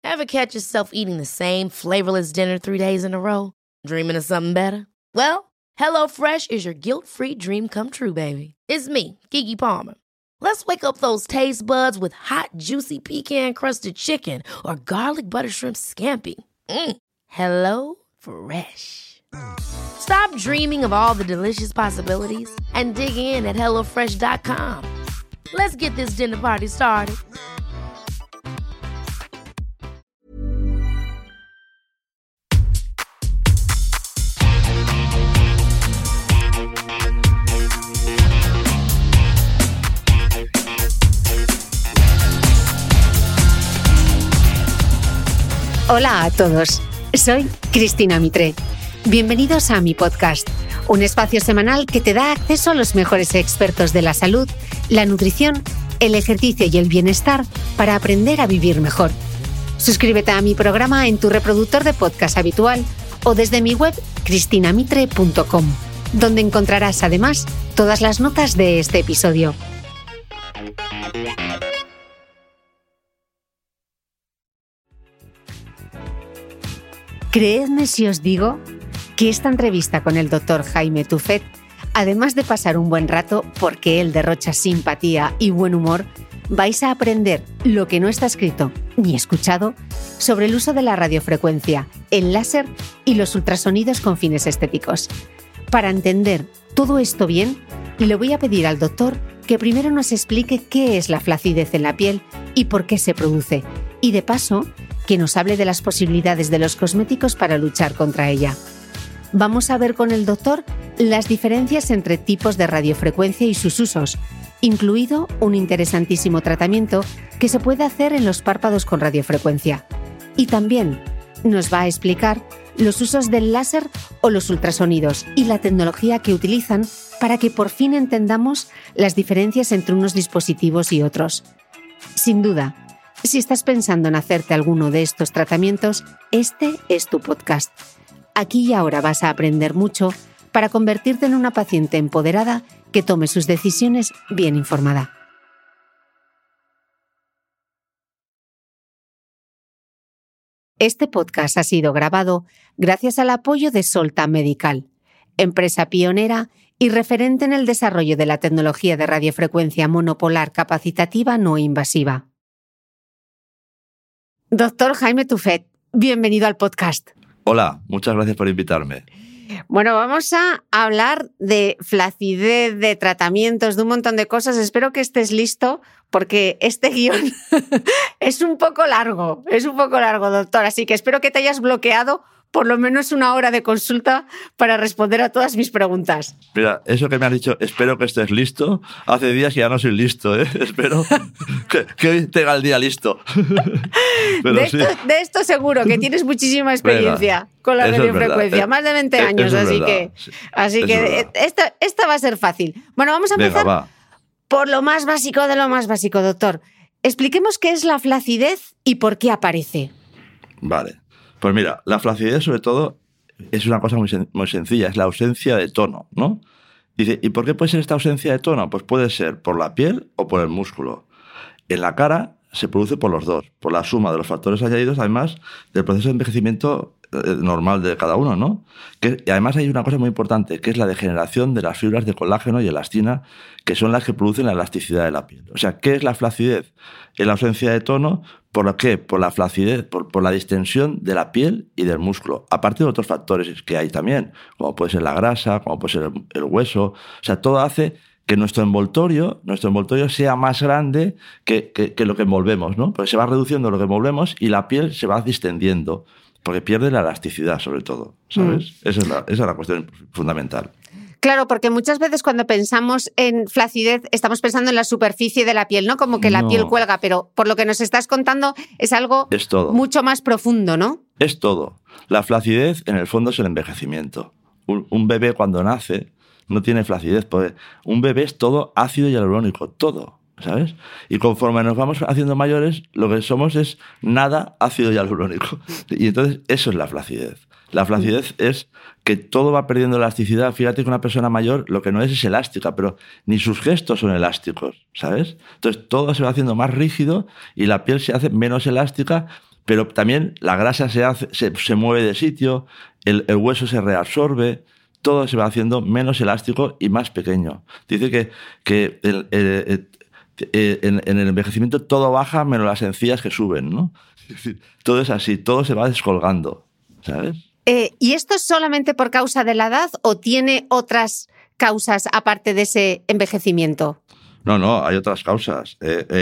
Ever catch yourself eating the same flavorless dinner 3 days in a row? Dreaming of something better? Well, HelloFresh is your guilt-free dream come true, baby. It's me, Keke Palmer. Let's wake up those taste buds with hot, juicy pecan-crusted chicken or garlic butter shrimp scampi. Hello Fresh. Stop dreaming of all the delicious possibilities and dig in at HelloFresh.com. Let's get this dinner party started. Hola a todos, soy Cristina Mitre. Bienvenidos a mi podcast, un espacio semanal que te da acceso a los mejores expertos de la salud, la nutrición, el ejercicio y el bienestar para aprender a vivir mejor. Suscríbete a mi programa en tu reproductor de podcast habitual o desde mi web cristinamitre.com, donde encontrarás además todas las notas de este episodio. Creedme si os digo que esta entrevista con el Dr. Jaime Tuffet, además de pasar un buen rato porque él derrocha simpatía y buen humor, vais a aprender lo que no está escrito ni escuchado sobre el uso de la radiofrecuencia, el láser y los ultrasonidos con fines estéticos. Para entender todo esto bien, le voy a pedir al doctor que primero nos explique qué es la flacidez en la piel y por qué se produce, y de paso que nos hable de las posibilidades de los cosméticos para luchar contra ella. Vamos a ver con el doctor las diferencias entre tipos de radiofrecuencia y sus usos, incluido un interesantísimo tratamiento que se puede hacer en los párpados con radiofrecuencia. Y también nos va a explicar los usos del láser o los ultrasonidos y la tecnología que utilizan para que por fin entendamos las diferencias entre unos dispositivos y otros. Sin duda, si estás pensando en hacerte alguno de estos tratamientos, este es tu podcast. Aquí y ahora vas a aprender mucho para convertirte en una paciente empoderada que tome sus decisiones bien informada. Este podcast ha sido grabado gracias al apoyo de Solta Medical, empresa pionera y referente en el desarrollo de la tecnología de radiofrecuencia monopolar capacitativa no invasiva. Doctor Jaime Tuffet, bienvenido al podcast. Hola, muchas gracias por invitarme. Bueno, vamos a hablar de flacidez, de tratamientos, de un montón de cosas. Espero que estés listo porque este guión es un poco largo, doctor. Así que espero que te hayas bloqueado por lo menos 1 hora de consulta para responder a todas mis preguntas. Mira, eso que me has dicho, espero que estés listo, hace días que ya no soy listo, ¿eh? Espero que hoy tenga el día listo. Pero de esto seguro, que tienes muchísima experiencia con la radiofrecuencia, más de 20 años, así que esta va a ser fácil. Bueno, vamos a empezar por lo más básico de lo más básico, doctor. Expliquemos qué es la flacidez y por qué aparece. Vale. Pues mira, la flacidez sobre todo es una cosa muy sencilla, es la ausencia de tono, ¿no? Dice, ¿y por qué puede ser esta ausencia de tono? Pues puede ser por la piel o por el músculo. En la cara se produce por los dos, por la suma de los factores añadidos, además del proceso de envejecimiento normal de cada uno, ¿no? Y además hay una cosa muy importante, que es la degeneración de las fibras de colágeno y elastina, que son las que producen la elasticidad de la piel. O sea, ¿qué es la flacidez? Es la ausencia de tono. ¿Por qué? Por la flacidez, por la distensión de la piel y del músculo, aparte de otros factores que hay también, como puede ser la grasa, como puede ser el hueso. O sea, todo hace que nuestro envoltorio sea más grande que lo que envolvemos, ¿no? Porque se va reduciendo lo que envolvemos y la piel se va distendiendo, porque pierde la elasticidad, sobre todo, ¿sabes? Esa es la cuestión fundamental. Claro, porque muchas veces cuando pensamos en flacidez estamos pensando en la superficie de la piel, ¿no? Como que la piel cuelga, pero por lo que nos estás contando es algo mucho más profundo, ¿no? Es todo. La flacidez en el fondo es el envejecimiento. Un bebé cuando nace no tiene flacidez, porque un bebé es todo ácido hialurónico, todo, ¿sabes? Y conforme nos vamos haciendo mayores, lo que somos es nada ácido hialurónico. Y entonces eso es la flacidez. La flacidez es que todo va perdiendo elasticidad. Fíjate que una persona mayor lo que no es elástica, pero ni sus gestos son elásticos, ¿sabes? Entonces todo se va haciendo más rígido y la piel se hace menos elástica Pero también la grasa se mueve de sitio, el hueso se reabsorbe, todo se va haciendo menos elástico y más pequeño. Dice que en el envejecimiento todo baja menos las encías que suben, ¿no? Es decir, todo es así, todo se va descolgando, ¿sabes? ¿Y esto es solamente por causa de la edad o tiene otras causas aparte de ese envejecimiento? No, hay otras causas.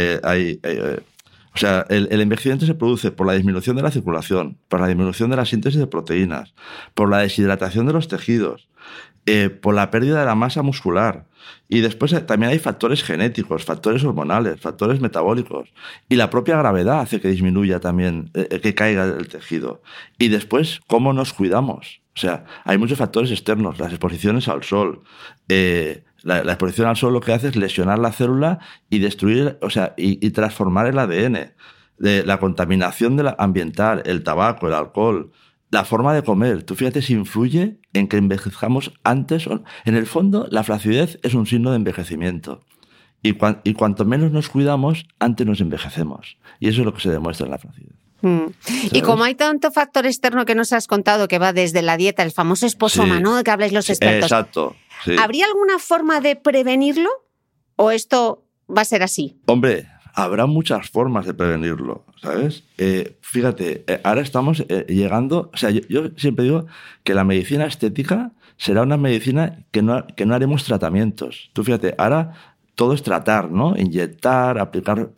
O sea, el envejecimiento se produce por la disminución de la circulación, por la disminución de la síntesis de proteínas, por la deshidratación de los tejidos, por la pérdida de la masa muscular. Y después también hay factores genéticos, factores hormonales, factores metabólicos. Y la propia gravedad hace que disminuya también, que caiga el tejido. Y después, ¿cómo nos cuidamos? O sea, hay muchos factores externos, las exposiciones al sol. La exposición al sol lo que hace es lesionar la célula y destruir, o sea, y transformar el ADN. La contaminación ambiental, el tabaco, el alcohol, la forma de comer. Tú fíjate si influye en que envejezcamos antes. En el fondo, la flacidez es un signo de envejecimiento. Y cuanto menos nos cuidamos, antes nos envejecemos. Y eso es lo que se demuestra en la flacidez. Y como hay tanto factor externo que nos has contado, que va desde la dieta, el famoso esposoma, ¿no?, de que habláis los expertos. Exacto. Sí. ¿Habría alguna forma de prevenirlo o esto va a ser así? Hombre, habrá muchas formas de prevenirlo, ¿sabes? Fíjate, ahora estamos llegando... O sea, yo siempre digo que la medicina estética será una medicina que no haremos tratamientos. Tú fíjate, ahora todo es tratar, ¿no? Inyectar, aplicar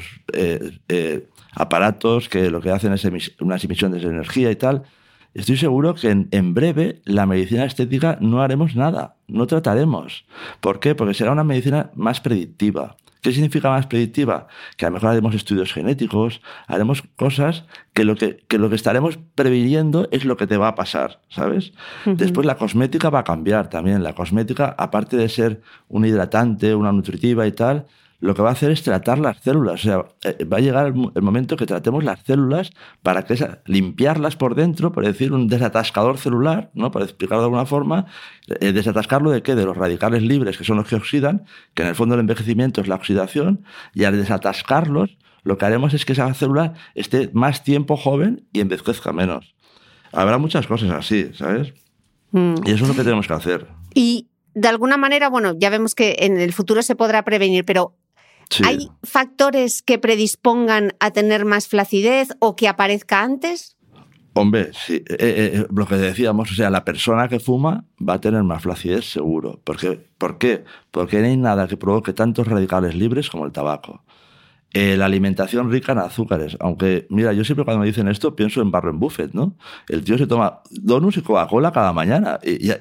aparatos que lo que hacen es unas emisiones de energía y tal. Estoy seguro que en breve la medicina estética no haremos nada, no trataremos. ¿Por qué? Porque será una medicina más predictiva. ¿Qué significa más predictiva? Que a lo mejor haremos estudios genéticos, haremos cosas que lo que estaremos previniendo es lo que te va a pasar, ¿sabes? Uh-huh. Después la cosmética va a cambiar también. La cosmética, aparte de ser un hidratante, una nutritiva y tal, lo que va a hacer es tratar las células. O sea, va a llegar el momento que tratemos las células para limpiarlas por dentro, por decir, un desatascador celular, ¿no? Para explicarlo de alguna forma. ¿Desatascarlo de qué? De los radicales libres, que son los que oxidan, que en el fondo el envejecimiento es la oxidación, y al desatascarlos, lo que haremos es que esa célula esté más tiempo joven y envejezca menos. Habrá muchas cosas así, ¿sabes? Y eso es lo que tenemos que hacer. Y de alguna manera, bueno, ya vemos que en el futuro se podrá prevenir, pero sí. ¿Hay factores que predispongan a tener más flacidez o que aparezca antes? Hombre, sí. Lo que decíamos, o sea, la persona que fuma va a tener más flacidez seguro. ¿Por qué? Porque no hay nada que provoque tantos radicales libres como el tabaco. La alimentación rica en azúcares. Aunque, mira, yo siempre cuando me dicen esto pienso en Warren Buffett, ¿no? El tío se toma donuts y Coca-Cola cada mañana.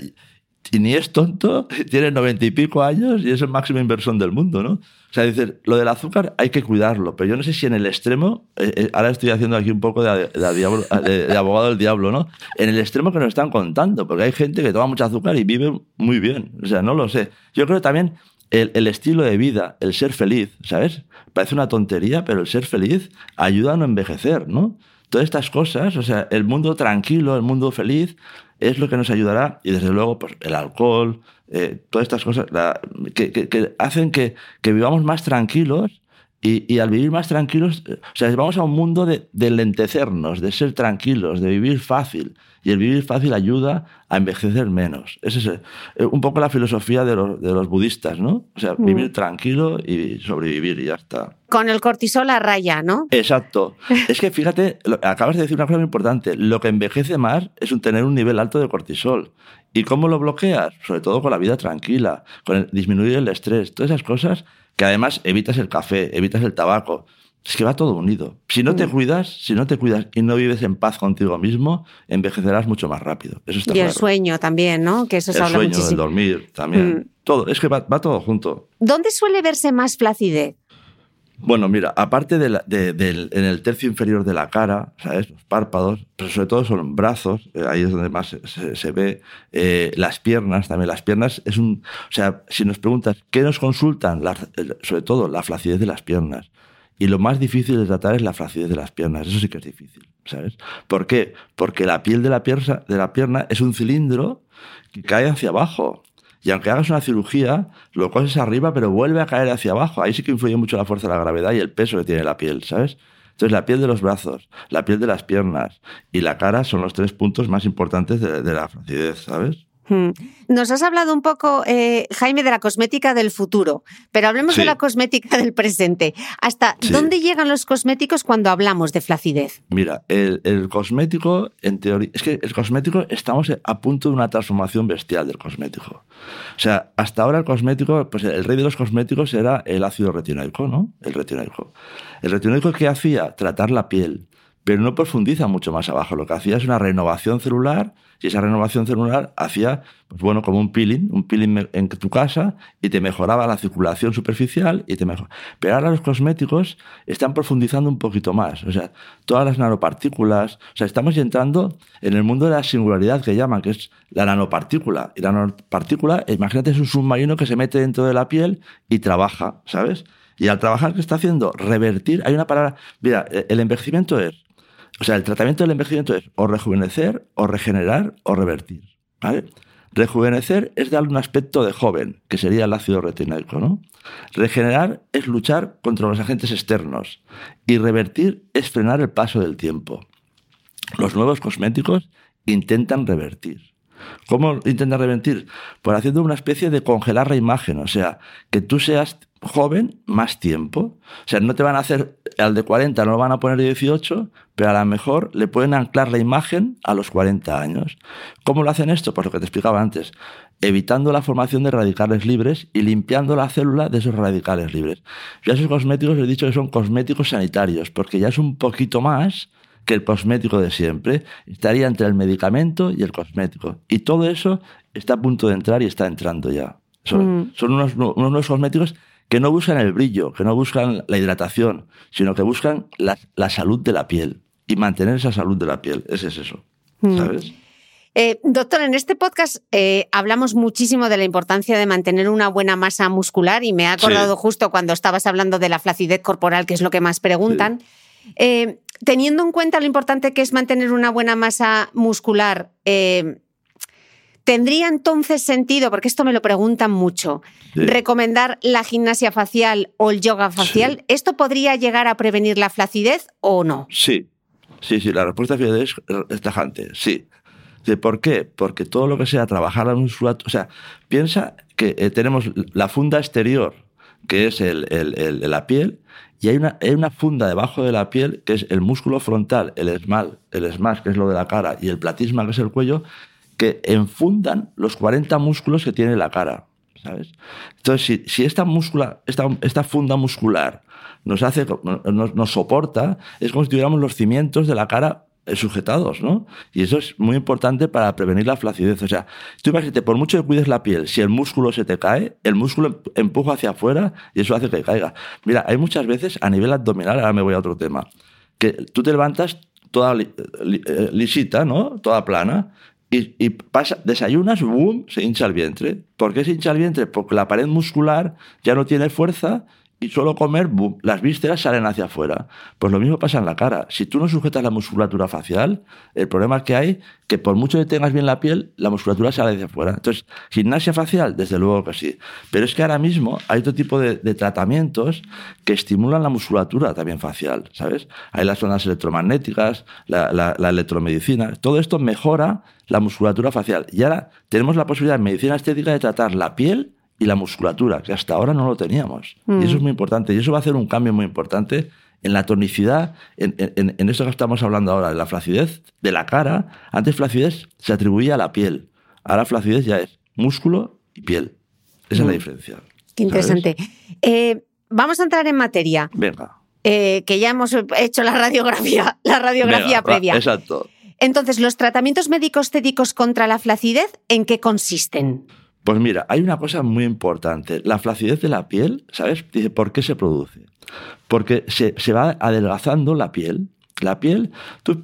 Y ni es tonto, tiene 90 y pico años y es el máximo inversor del mundo, ¿no? O sea, dices, lo del azúcar hay que cuidarlo, pero yo no sé si en el extremo, ahora estoy haciendo aquí un poco de abogado del diablo, ¿no? En el extremo que nos están contando, porque hay gente que toma mucho azúcar y vive muy bien, o sea, no lo sé. Yo creo que también el estilo de vida, el ser feliz, ¿sabes? Parece una tontería, pero el ser feliz ayuda a no envejecer, ¿no? Todas estas cosas, o sea, el mundo tranquilo, el mundo feliz, es lo que nos ayudará, y desde luego pues, el alcohol, todas estas cosas que hacen que vivamos más tranquilos, y al vivir más tranquilos, o sea, vamos a un mundo de lentecernos, de ser tranquilos, de vivir fácil, y el vivir fácil ayuda a envejecer menos. Esa es un poco la filosofía de los budistas, ¿no? O sea, vivir tranquilo y sobrevivir y ya está. Con el cortisol a raya, ¿no? Exacto. Es que fíjate, acabas de decir una cosa muy importante. Lo que envejece más es tener un nivel alto de cortisol. ¿Y cómo lo bloqueas? Sobre todo con la vida tranquila, con disminuir el estrés, todas esas cosas que además evitas el café, evitas el tabaco. Es que va todo unido. Si no te cuidas y no vives en paz contigo mismo, envejecerás mucho más rápido. Eso está claro. El sueño también, ¿no? Que eso se habla muchísimo. El dormir también. Todo, es que va todo junto. ¿Dónde suele verse más flacidez? Bueno, mira, aparte en el tercio inferior de la cara, ¿sabes? Los párpados, pero sobre todo son brazos, ahí es donde más se ve, las piernas también. Las piernas o sea, si nos preguntas, ¿qué nos consultan? Sobre todo la flacidez de las piernas. Y lo más difícil de tratar es la flacidez de las piernas. Eso sí que es difícil, ¿sabes? ¿Por qué? Porque la piel de la pierna es un cilindro que cae hacia abajo. Y aunque hagas una cirugía, lo coges arriba, pero vuelve a caer hacia abajo. Ahí sí que influye mucho la fuerza de la gravedad y el peso que tiene la piel, ¿sabes? Entonces, la piel de los brazos, la piel de las piernas y la cara son los 3 puntos más importantes de la flacidez, ¿sabes? Nos has hablado un poco, Jaime, de la cosmética del futuro, pero hablemos de la cosmética del presente. ¿Hasta dónde llegan los cosméticos cuando hablamos de flacidez? Mira, el cosmético, en teoría, es que el cosmético, estamos a punto de una transformación bestial del cosmético. O sea, hasta ahora el cosmético, pues el rey de los cosméticos era el ácido retinoico, ¿no? El retinoico. El retinoico, ¿qué hacía? Tratar la piel, pero no profundiza mucho más abajo. Lo que hacía es una renovación celular, y esa renovación celular hacía, pues bueno, como un peeling en tu casa, y te mejoraba la circulación superficial y te mejoraba. Pero ahora los cosméticos están profundizando un poquito más. O sea, todas las nanopartículas, o sea, estamos entrando en el mundo de la singularidad que llaman, que es la nanopartícula. Y la nanopartícula, imagínate, es un submarino que se mete dentro de la piel y trabaja, ¿sabes? Y al trabajar, ¿qué está haciendo? Revertir. Hay una palabra, mira, el envejecimiento es, o sea, el tratamiento del envejecimiento es o rejuvenecer, o regenerar, o revertir, ¿vale? Rejuvenecer es darle un aspecto de joven, que sería el ácido retinoico, ¿no? Regenerar es luchar contra los agentes externos. Y revertir es frenar el paso del tiempo. Los nuevos cosméticos intentan revertir. ¿Cómo intentan revertir? Pues haciendo una especie de congelar la imagen, o sea, que tú seas joven más tiempo. O sea, no te van a hacer, al de 40 no lo van a poner de 18, pero a lo mejor le pueden anclar la imagen a los 40 años. ¿Cómo lo hacen esto? Pues lo que te explicaba antes, evitando la formación de radicales libres y limpiando la célula de esos radicales libres. Yo a esos cosméticos les he dicho que son cosméticos sanitarios, porque ya es un poquito más que el cosmético de siempre. Estaría entre el medicamento y el cosmético. Y todo eso está a punto de entrar y está entrando ya. Son unos cosméticos que no buscan el brillo, que no buscan la hidratación, sino que buscan la salud de la piel y mantener esa salud de la piel. Ese es eso, ¿sabes? Doctor, en este podcast hablamos muchísimo de la importancia de mantener una buena masa muscular y me he acordado justo cuando estabas hablando de la flacidez corporal, que es lo que más preguntan. Sí. Teniendo en cuenta lo importante que es mantener una buena masa muscular, ¿tendría entonces sentido, porque esto me lo preguntan mucho, recomendar la gimnasia facial o el yoga facial? Sí. ¿Esto podría llegar a prevenir la flacidez o no? Sí, la respuesta es tajante, sí. ¿Por qué? Porque todo lo que sea trabajar la musculatura, o sea, piensa que tenemos la funda exterior, que es la piel, y hay una funda debajo de la piel, que es el músculo frontal, el SMAS, que es lo de la cara, y el platisma, que es el cuello, que enfundan los 40 músculos que tiene la cara, ¿sabes? Entonces, si esta funda muscular nos soporta, es como si tuviéramos los cimientos de la cara sujetados, ¿no? Y eso es muy importante para prevenir la flacidez. O sea, tú imagínate, por mucho que cuides la piel, si el músculo se te cae, el músculo empuja hacia afuera y eso hace que caiga. Mira, hay muchas veces a nivel abdominal, ahora me voy a otro tema, que tú te levantas toda lisita, ¿no? Toda plana, y desayunas, ¡boom!, se hincha el vientre. ¿Por qué se hincha el vientre? Porque la pared muscular ya no tiene fuerza y solo comer, ¡boom!, las vísceras salen hacia afuera. Pues lo mismo pasa en la cara. Si tú no sujetas la musculatura facial, el problema es que hay que por mucho que tengas bien la piel, la musculatura sale hacia afuera. Entonces, gimnasia facial, desde luego que sí. Pero es que ahora mismo hay otro tipo de tratamientos que estimulan la musculatura también facial, ¿sabes? Hay las ondas electromagnéticas, la electromedicina. Todo esto mejora la musculatura facial. Y ahora tenemos la posibilidad en medicina estética de tratar la piel y la musculatura, que hasta ahora no lo teníamos. Y eso es muy importante. Y eso va a hacer un cambio muy importante en la tonicidad, en esto que estamos hablando ahora, de la flacidez de la cara. Antes flacidez se atribuía a la piel. Ahora flacidez ya es músculo y piel. Esa es la diferencia. Qué interesante. Vamos a entrar en materia. Venga. Que ya hemos hecho la radiografía previa. Exacto. Entonces, ¿los tratamientos médico-estéticos contra la flacidez en qué consisten? Pues mira, hay una cosa muy importante. La flacidez de la piel, ¿sabes? Dice, ¿por qué se produce? Porque se va adelgazando la piel. La piel,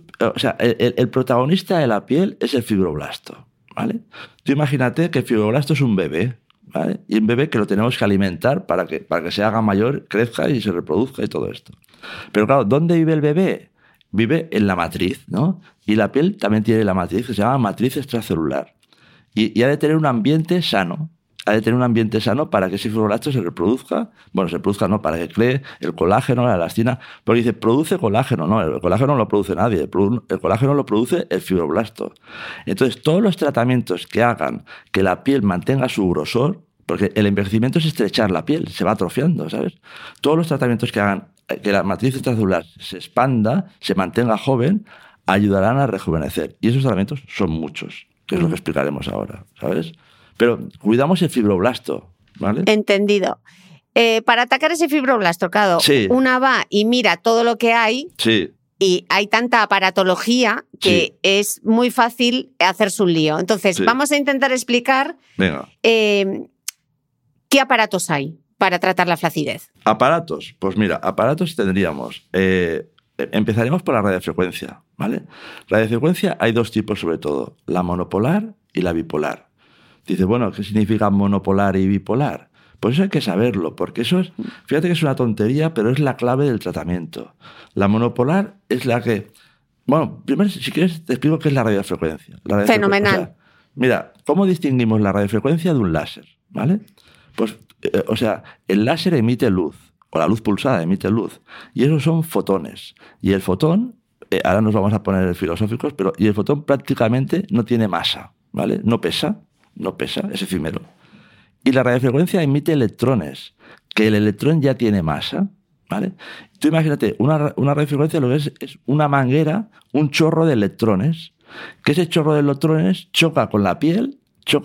el protagonista de la piel es el fibroblasto, ¿vale? Tú imagínate que el fibroblasto es un bebé, ¿vale? Y un bebé que lo tenemos que alimentar para que se haga mayor, crezca y se reproduzca y todo esto. Pero claro, ¿dónde vive el bebé? Vive en la matriz, ¿no? Y la piel también tiene la matriz, que se llama matriz extracelular. Y ha de tener un ambiente sano. ha de tener un ambiente sano para que ese fibroblasto se reproduzca. Bueno, se reproduzca no, para que cree el colágeno, la elastina. Porque dice, produce colágeno. No, el colágeno no lo produce nadie. El colágeno lo produce el fibroblasto. Entonces, todos los tratamientos que hagan que la piel mantenga su grosor, porque el envejecimiento es estrechar la piel, se va atrofiando, ¿sabes? Todos los tratamientos que hagan que la matriz extracelular se expanda, se mantenga joven, ayudarán a rejuvenecer. Y esos tratamientos son muchos, que es lo que explicaremos ahora, ¿sabes? Pero cuidamos el fibroblasto, ¿vale? Entendido. Para atacar ese fibroblasto, claro, sí. Una va y mira todo lo que hay. Sí. Y hay tanta aparatología que es muy fácil hacerse un lío. Entonces, vamos a intentar explicar qué aparatos hay para tratar la flacidez. ¿Aparatos? Pues mira, aparatos tendríamos... empezaremos por la radiofrecuencia, ¿vale? Radiofrecuencia hay dos tipos sobre todo, la monopolar y la bipolar. Dice, bueno, ¿qué significa monopolar y bipolar? Pues eso hay que saberlo, porque eso es... Fíjate que es una tontería, pero es la clave del tratamiento. La monopolar es la que... Bueno, primero, si quieres, te explico qué es la radiofrecuencia. Fenomenal. O sea, mira, ¿cómo distinguimos la radiofrecuencia de un láser? ¿Vale? Pues, el láser emite luz, o la luz pulsada emite luz, y esos son fotones. Y el fotón, ahora nos vamos a poner filosóficos, pero y el fotón prácticamente no tiene masa, ¿vale? No pesa, es efímero. Y la radiofrecuencia emite electrones, que el electrón ya tiene masa, ¿vale? Tú imagínate, una radiofrecuencia lo que es una manguera, un chorro de electrones, que ese chorro de electrones choca con la piel,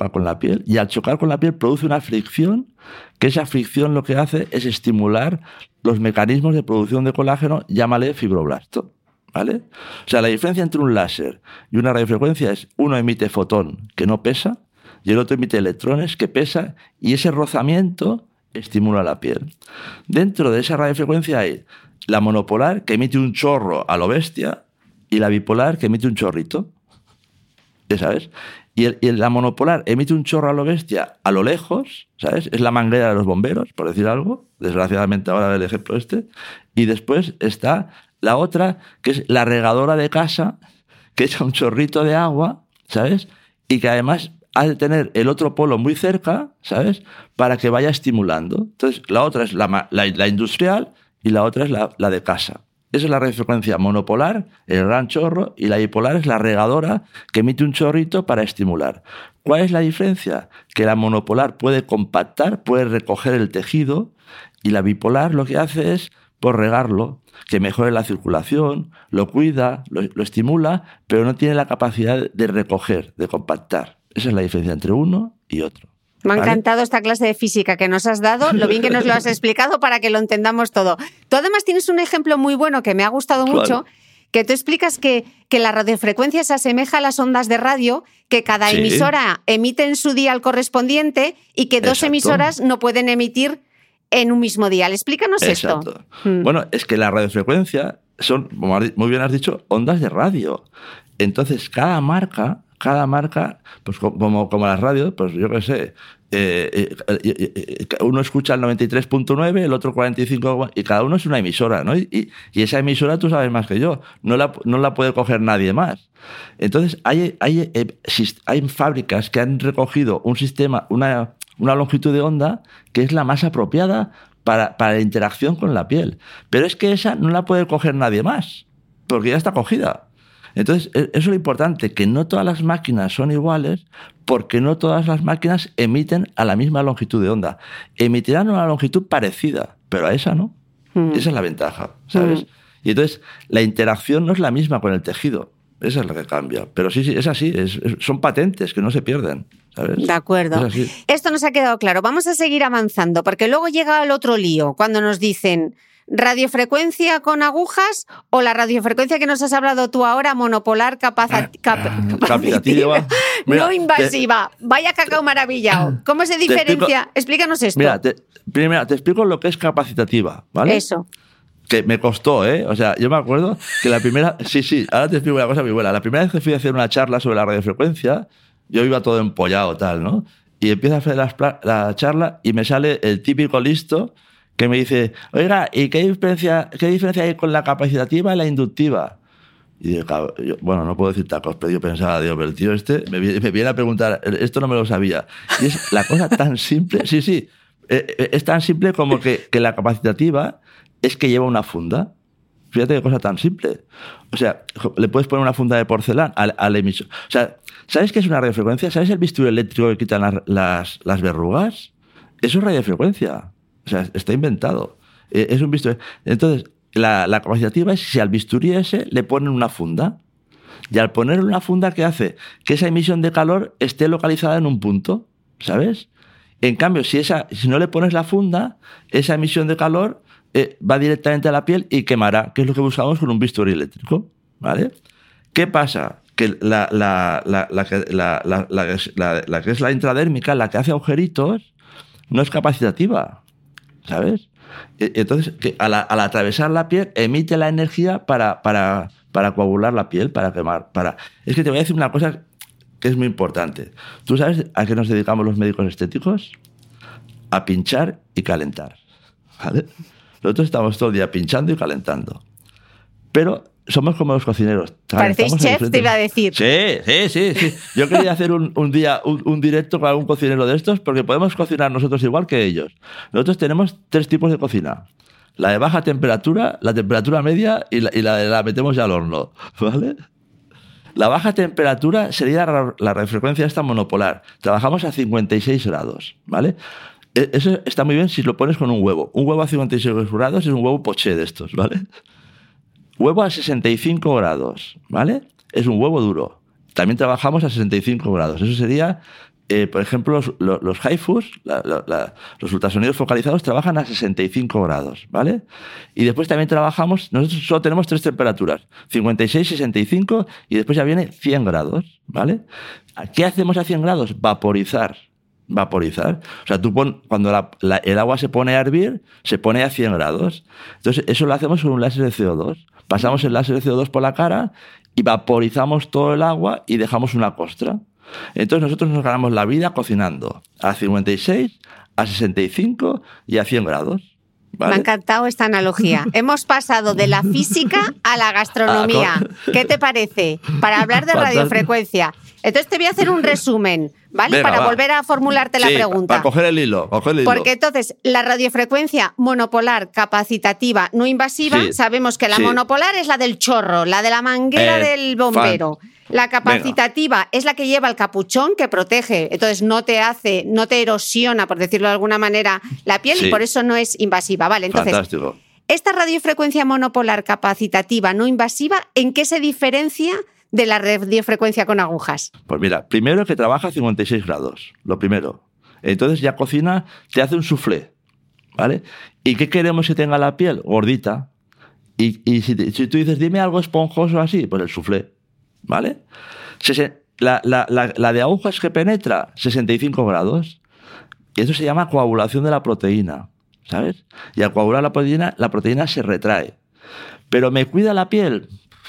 y al chocar con la piel produce una fricción, que esa fricción lo que hace es estimular los mecanismos de producción de colágeno, llámale fibroblasto, ¿vale? O sea, la diferencia entre un láser y una radiofrecuencia es uno emite fotón, que no pesa, y el otro emite electrones, que pesa, y ese rozamiento estimula la piel. Dentro de esa radiofrecuencia hay la monopolar, que emite un chorro a lo bestia, y la bipolar, que emite un chorrito, ¿ya sabes? Y la monopolar emite un chorro a lo bestia a lo lejos, ¿sabes? Es la manguera de los bomberos, por decir algo. Desgraciadamente ahora el ejemplo este. Y después está la otra, que es la regadora de casa, que echa un chorrito de agua, ¿sabes? Y que además ha de tener el otro polo muy cerca, ¿sabes? Para que vaya estimulando. Entonces, la otra es la industrial y la otra es la de casa. Esa es la radiofrecuencia monopolar, el gran chorro, y la bipolar es la regadora que emite un chorrito para estimular. ¿Cuál es la diferencia? Que la monopolar puede compactar, puede recoger el tejido, y la bipolar lo que hace es regarlo, que mejore la circulación, lo cuida, lo estimula, pero no tiene la capacidad de recoger, de compactar. Esa es la diferencia entre uno y otro. Me ha encantado esta clase de física que nos has dado, lo bien que nos lo has explicado para que lo entendamos todo. Tú además tienes un ejemplo muy bueno que me ha gustado mucho, que tú explicas que la radiofrecuencia se asemeja a las ondas de radio, que cada emisora emite en su dial correspondiente y que dos emisoras no pueden emitir en un mismo dial. Explícanos esto. Bueno, es que la radiofrecuencia son, como muy bien has dicho, ondas de radio. Entonces, cada marca, pues como las radios, pues yo qué sé, uno escucha el 93.9, el otro 45, y cada uno es una emisora, ¿no? Y esa emisora tú sabes más que yo, no la puede coger nadie más. Entonces, hay fábricas que han recogido un sistema, una longitud de onda que es la más apropiada para la interacción con la piel. Pero es que esa no la puede coger nadie más, porque ya está cogida. Entonces, eso es lo importante, que no todas las máquinas son iguales, porque no todas las máquinas emiten a la misma longitud de onda. Emitirán a una longitud parecida, pero a esa no. Esa es la ventaja, ¿sabes? Y entonces, la interacción no es la misma con el tejido. Esa es la que cambia. Pero sí, es así. Son patentes que no se pierden, ¿sabes? De acuerdo. Esto nos ha quedado claro. Vamos a seguir avanzando, porque luego llega el otro lío, cuando nos dicen radiofrecuencia con agujas o la radiofrecuencia que nos has hablado tú ahora, monopolar capacitativa, no invasiva. Vaya cacao maravillado. ¿Cómo se diferencia? Explícanos esto. Mira, te explico lo que es capacitativa, ¿vale? Eso. Que me costó, ¿eh? O sea, yo me acuerdo que la primera... Sí, ahora te explico una cosa muy buena. La primera vez que fui a hacer una charla sobre la radiofrecuencia, yo iba todo empollado, tal, ¿no? Y empiezo a hacer la charla y me sale el típico listo que me dice, oiga, ¿y qué diferencia hay con la capacitativa y la inductiva? Y digo, claro, bueno, no puedo decir tacos, pero yo pensaba, Dios, pero el tío este me viene a preguntar, esto no me lo sabía. Y es la cosa tan simple, sí, es tan simple como que la capacitativa es que lleva una funda. Fíjate qué cosa tan simple. O sea, le puedes poner una funda de porcelana al emisor. O sea, ¿sabes qué es una radiofrecuencia? ¿Sabes el bisturí eléctrico que quitan las verrugas? Eso es radiofrecuencia. O sea, está inventado. Es un bisturí. Entonces, la capacitativa es si al bisturí ese le ponen una funda. Y al ponerle una funda, ¿qué hace? Que esa emisión de calor esté localizada en un punto, ¿sabes? En cambio, si no le pones la funda, esa emisión de calor va directamente a la piel y quemará, que es lo que buscamos con un bisturí eléctrico, ¿vale? ¿Qué pasa? Que la que es la intradérmica, la que hace agujeritos, no es capacitativa, ¿sabes? Entonces, que al atravesar la piel, emite la energía para coagular la piel, para quemar. Es que te voy a decir una cosa que es muy importante. ¿Tú sabes a qué nos dedicamos los médicos estéticos? A pinchar y calentar, ¿vale? Nosotros estamos todo el día pinchando y calentando. Pero somos como los cocineros. Parecéis chefs, te iba a decir. Sí. Yo quería hacer un día un directo con algún cocinero de estos porque podemos cocinar nosotros igual que ellos. Nosotros tenemos 3 tipos de cocina. La de baja temperatura, la temperatura media y la metemos ya al horno, ¿vale? La baja temperatura sería la radiofrecuencia esta monopolar. Trabajamos a 56 grados, ¿vale? Eso está muy bien si lo pones con un huevo. Un huevo a 56 grados es un huevo poché de estos, ¿vale? Huevo a 65 grados, ¿vale? Es un huevo duro. También trabajamos a 65 grados. Eso sería, por ejemplo, los HIFUs, los ultrasonidos focalizados, trabajan a 65 grados, ¿vale? Y después también trabajamos, nosotros solo tenemos 3 temperaturas, 56, 65 y después ya viene 100 grados, ¿vale? ¿Qué hacemos a 100 grados? Vaporizar. O sea, cuando el agua se pone a hervir, se pone a 100 grados. Entonces, eso lo hacemos con un láser de CO2. Pasamos el láser de CO2 por la cara y vaporizamos todo el agua y dejamos una costra. Entonces, nosotros nos ganamos la vida cocinando a 56, a 65 y a 100 grados. ¿Vale? Me ha encantado esta analogía. Hemos pasado de la física a la gastronomía. ¿Qué te parece? Para hablar de radiofrecuencia. Entonces te voy a hacer un resumen, ¿vale? Venga, para volver a formularte la pregunta. Para coger el hilo. Porque entonces, la radiofrecuencia monopolar, capacitativa, no invasiva, sabemos que la monopolar es la del chorro, la de la manguera del bombero. La capacitativa es la que lleva el capuchón que protege, entonces no te erosiona, por decirlo de alguna manera, la piel y por eso no es invasiva. Vale, entonces, fantástico. Esta radiofrecuencia monopolar capacitativa no invasiva, ¿en qué se diferencia de la radiofrecuencia con agujas? Pues mira, primero que trabaja a 56 grados, lo primero. Entonces ya cocina, te hace un soufflé, ¿vale? ¿Y qué queremos que tenga la piel? Gordita. Y si tú dices, dime algo esponjoso así, pues el soufflé, ¿vale? La de agujas que penetra, 65 grados. Y eso se llama coagulación de la proteína, ¿sabes? Y al coagular la proteína se retrae. Pero ¿me cuida la piel?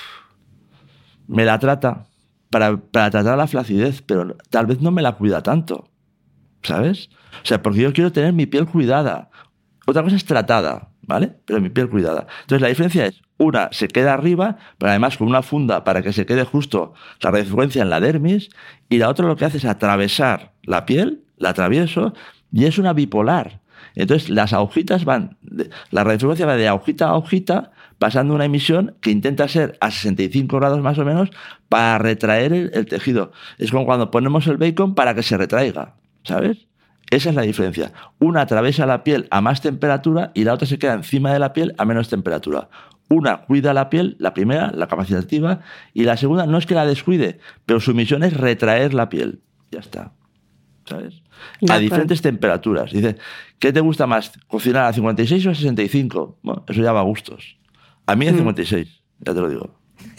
Me la trata para tratar la flacidez, pero tal vez no me la cuida tanto, ¿sabes? O sea, porque yo quiero tener mi piel cuidada. Otra cosa es tratada, ¿vale? Pero mi piel cuidada. Entonces la diferencia es, una se queda arriba, pero además con una funda para que se quede justo la radiofrecuencia en la dermis, y la otra lo que hace es atravesar la piel, la atravieso, y es una bipolar. Entonces las agujitas la radiofrecuencia va de agujita a agujita, pasando una emisión que intenta ser a 65 grados más o menos para retraer el tejido. Es como cuando ponemos el bacon para que se retraiga, ¿sabes? Esa es la diferencia. Una atraviesa la piel a más temperatura y la otra se queda encima de la piel a menos temperatura. Una cuida la piel, la primera, la capacitativa, y la segunda no es que la descuide, pero su misión es retraer la piel. Ya está. ¿Sabes? A diferentes temperaturas. Dice, ¿qué te gusta más? ¿Cocinar a 56 o a 65? Bueno, eso ya va a gustos. A mí a 56, ya te lo digo.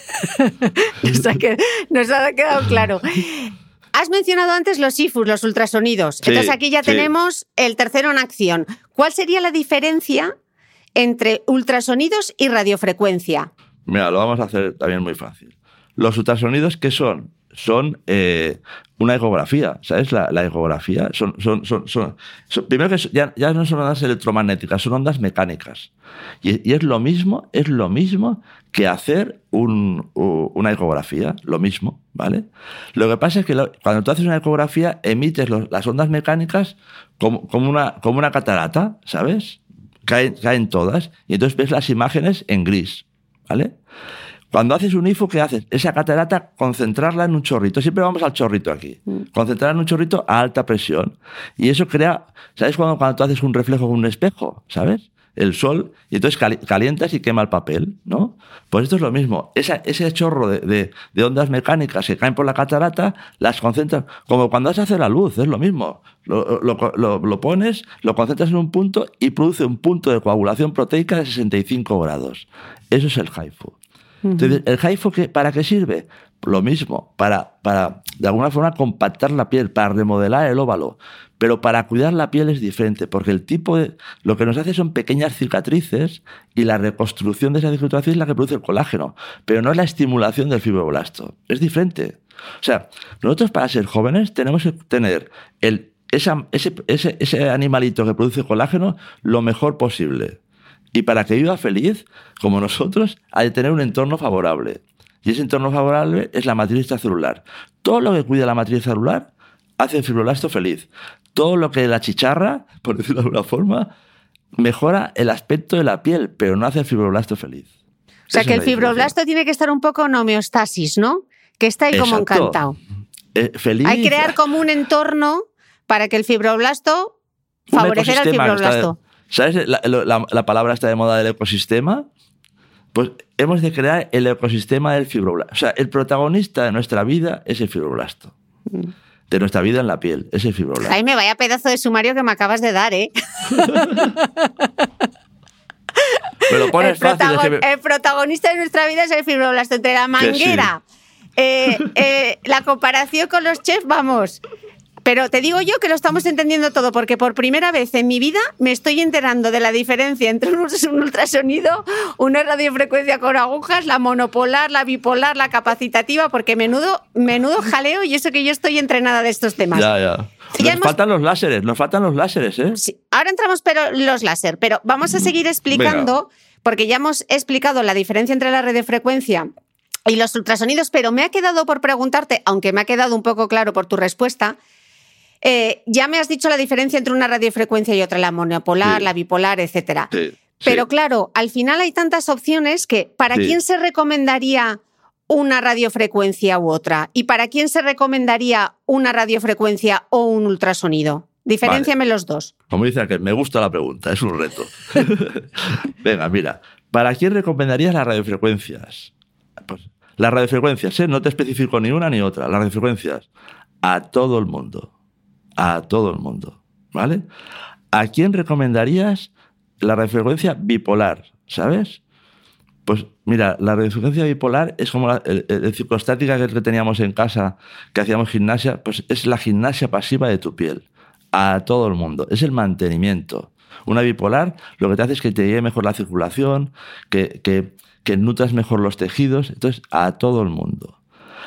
Nos ha quedado claro. Has mencionado antes los IFUs, los ultrasonidos. Sí, entonces aquí ya tenemos el tercero en acción. ¿Cuál sería la diferencia entre ultrasonidos y radiofrecuencia? Mira, lo vamos a hacer también muy fácil. Los ultrasonidos, ¿qué son? son una ecografía, ¿sabes? La ecografía primero que ya no son ondas electromagnéticas, son ondas mecánicas. Y es lo mismo que hacer una ecografía, lo mismo, ¿vale? Lo que pasa es que cuando tú haces una ecografía emites las ondas mecánicas como una catarata, ¿sabes? Caen todas y entonces ves las imágenes en gris, ¿vale? Cuando haces un IFU, ¿qué haces? Esa catarata, concentrarla en un chorrito. Siempre vamos al chorrito aquí. Concentrarla en un chorrito a alta presión. Y eso crea... ¿Sabes cuando tú haces un reflejo con un espejo? ¿Sabes? El sol, y entonces calientas y quema el papel, ¿no? Pues esto es lo mismo. Ese chorro de ondas mecánicas que caen por la catarata, las concentras... Como cuando vas a hacer la luz, es lo mismo. Lo pones, lo concentras en un punto y produce un punto de coagulación proteica de 65 grados. Eso es el HIFU. Entonces, ¿el HIFU para qué sirve? Lo mismo, para de alguna forma compactar la piel, para remodelar el óvalo. Pero para cuidar la piel es diferente, porque lo que nos hace son pequeñas cicatrices y la reconstrucción de esa cicatriz es la que produce el colágeno, pero no es la estimulación del fibroblasto. Es diferente. O sea, nosotros para ser jóvenes tenemos que tener ese animalito que produce colágeno lo mejor posible. Y para que viva feliz, como nosotros, hay que tener un entorno favorable. Y ese entorno favorable es la matriz extracelular. Todo lo que cuida la matriz celular hace el fibroblasto feliz. Todo lo que la chicharra, por decirlo de alguna forma, mejora el aspecto de la piel, pero no hace el fibroblasto feliz. O sea, que el fibroblasto tiene que estar un poco en homeostasis, ¿no? Que está ahí como encantado. Feliz. Hay que crear como un entorno para que el fibroblasto favorecer al fibroblasto. ¿Sabes la palabra está de moda del ecosistema? Pues hemos de crear el ecosistema del fibroblasto. O sea, el protagonista de nuestra vida es el fibroblasto. De nuestra vida en la piel, es el fibroblasto. Jaime, vaya pedazo de sumario que me acabas de dar, ¿eh? Me lo pones fácil. El protagonista de nuestra vida es el fibroblasto. Entre la manguera, la comparación con los chefs, vamos... Pero te digo yo que lo estamos entendiendo todo, porque por primera vez en mi vida me estoy enterando de la diferencia entre un ultrasonido, una radiofrecuencia con agujas, la monopolar, la bipolar, la capacitativa, porque menudo jaleo, y eso que yo estoy entrenada de estos temas. Ya. Nos faltan los láseres, ¿eh? Sí, ahora entramos los láser, pero vamos a seguir explicando, porque ya hemos explicado la diferencia entre la radiofrecuencia y los ultrasonidos, pero me ha quedado por preguntarte, aunque me ha quedado un poco claro por tu respuesta. Ya me has dicho la diferencia entre una radiofrecuencia y otra, la monopolar, la bipolar, etcétera. Pero claro, al final hay tantas opciones que ¿para quién se recomendaría una radiofrecuencia u otra? ¿Y para quién se recomendaría una radiofrecuencia o un ultrasonido? Diferénciame los dos. Como dice aquel, me gusta la pregunta, es un reto. Venga, mira, ¿para quién recomendarías las radiofrecuencias? Pues, las radiofrecuencias, no te especifico ni una ni otra, las radiofrecuencias, a todo el mundo. A todo el mundo, ¿vale? ¿A quién recomendarías la radiofrecuencia bipolar, sabes? Pues mira, la radiofrecuencia bipolar es como el ciclostática que teníamos en casa, que hacíamos gimnasia, pues es la gimnasia pasiva de tu piel. A todo el mundo. Es el mantenimiento. Una bipolar lo que te hace es que te llegue mejor la circulación, que nutras mejor los tejidos. Entonces, a todo el mundo.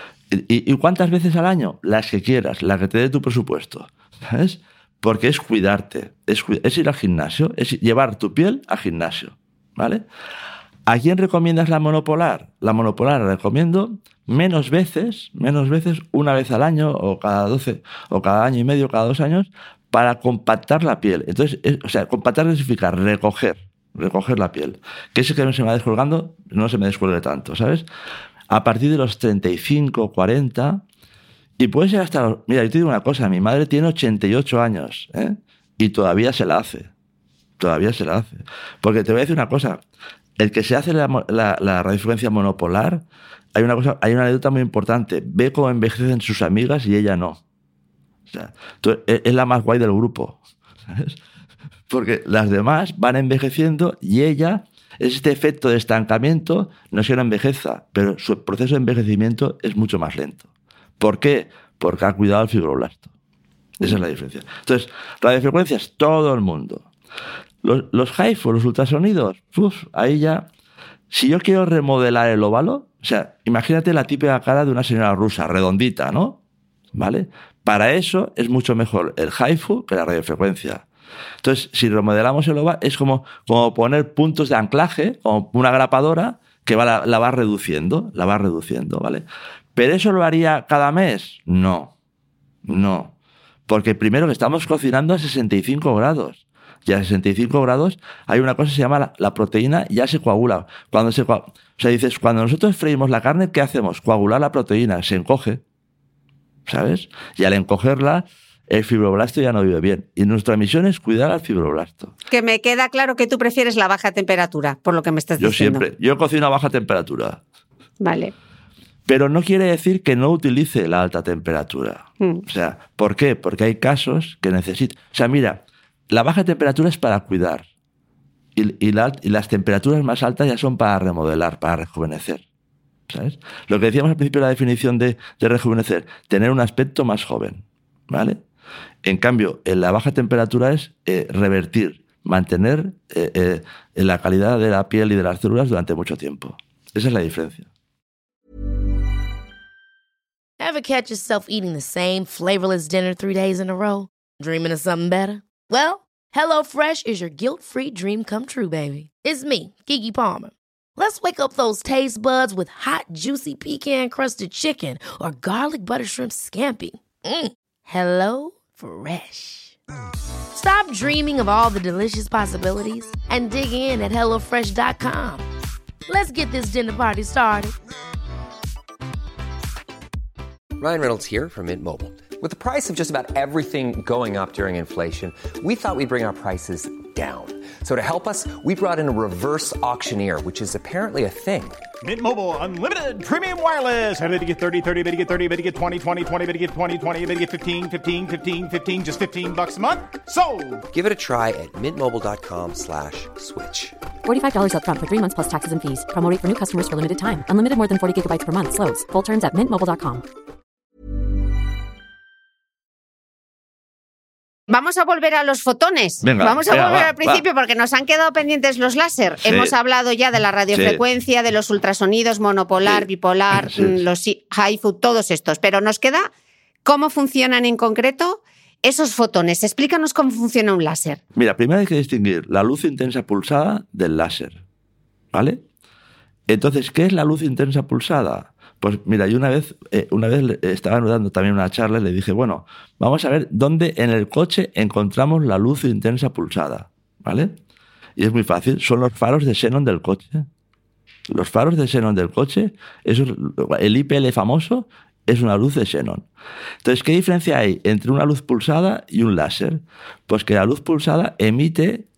¿Y cuántas veces al año? Las que quieras, la que te dé tu presupuesto, ¿sabes? Porque es cuidarte, es ir al gimnasio, es llevar tu piel al gimnasio, ¿vale? ¿A quién recomiendas la monopolar? La monopolar la recomiendo menos veces, una vez al año o cada 12, o cada año y medio, cada 2 años, para compactar la piel. Entonces, compactar significa recoger la piel. Que ese que se me va descolgando, no se me descuelgue tanto, ¿sabes? A partir de los 35, 40, y puede ser hasta... Mira, yo te digo una cosa, mi madre tiene 88 años, ¿eh? Y todavía se la hace. Porque te voy a decir una cosa, el que se hace la radiofrecuencia monopolar, hay una anécdota muy importante, ve cómo envejecen sus amigas y ella no. O sea, es la más guay del grupo, ¿sabes? Porque las demás van envejeciendo y ella... Es este efecto de estancamiento, no es que no envejeza, pero su proceso de envejecimiento es mucho más lento. ¿Por qué? Porque ha cuidado el fibroblasto. Esa es la diferencia. Entonces, radiofrecuencias, todo el mundo. Los HIFU, los ultrasonidos, ahí ya si yo quiero remodelar el óvalo, o sea, imagínate la típica cara de una señora rusa, redondita, ¿no? ¿Vale? Para eso es mucho mejor el HIFU que la radiofrecuencia. Entonces, si remodelamos el óvalo, es como poner puntos de anclaje, como una grapadora que la va reduciendo, ¿vale? ¿Pero eso lo haría cada mes? No. Porque primero que estamos cocinando a 65 grados. Y a 65 grados hay una cosa que se llama la proteína, ya se coagula. Cuando nosotros freímos la carne, ¿qué hacemos? Coagular la proteína, se encoge, ¿sabes? Y al encogerla, el fibroblasto ya no vive bien. Y nuestra misión es cuidar al fibroblasto. Que me queda claro que tú prefieres la baja temperatura, por lo que me estás diciendo. Yo cocino a baja temperatura. Vale. Pero no quiere decir que no utilice la alta temperatura. O sea, ¿por qué? Porque hay casos que necesitan... O sea, mira, la baja temperatura es para cuidar y las temperaturas más altas ya son para remodelar, para rejuvenecer, ¿sabes? Lo que decíamos al principio de la definición de rejuvenecer, tener un aspecto más joven, ¿vale? En cambio, en la baja temperatura es revertir, mantener la calidad de la piel y de las células durante mucho tiempo. Esa es la diferencia. Ever catch yourself eating the same flavorless dinner 3 days in a row? Dreaming of something better? Well, HelloFresh is your guilt-free dream come true, baby. It's me, Keke Palmer. Let's wake up those taste buds with hot, juicy pecan-crusted chicken or garlic butter shrimp scampi. Hello Fresh. Stop dreaming of all the delicious possibilities and dig in at HelloFresh.com. Let's get this dinner party started. Ryan Reynolds here from Mint Mobile. With the price of just about everything going up during inflation, we thought we'd bring our prices down. So to help us, we brought in a reverse auctioneer, which is apparently a thing. Mint Mobile Unlimited Premium Wireless. How to get 30, 30, bit to get 30, bit to get 20, 20, 20, bit to get 20, 20, bit to get 15, 15, 15, 15, just $15 a month? Sold! Give it a try at mintmobile.com/switch. $45 up front for 3 months plus taxes and fees. Promo rate for new customers for limited time. Unlimited more than 40 gigabytes per month. Slows full terms at mintmobile.com. Vamos a volver a los fotones. Vamos a volver al principio porque nos han quedado pendientes los láser. Sí. Hemos hablado ya de la radiofrecuencia, de los ultrasonidos, monopolar, bipolar, los HIFU, todos estos. Pero nos queda cómo funcionan en concreto esos fotones. Explícanos cómo funciona un láser. Mira, primero hay que distinguir la luz intensa pulsada del láser, ¿vale? Entonces, ¿qué es la luz intensa pulsada? Pues mira, yo una vez estaba dando también una charla y le dije, bueno, vamos a ver dónde en el coche encontramos la luz intensa pulsada, ¿vale? Y es muy fácil, son los faros de xenón del coche. Los faros de xenón del coche, el IPL famoso, es una luz de xenón. Entonces, ¿qué diferencia hay entre una luz pulsada y un láser? Pues que la luz pulsada emite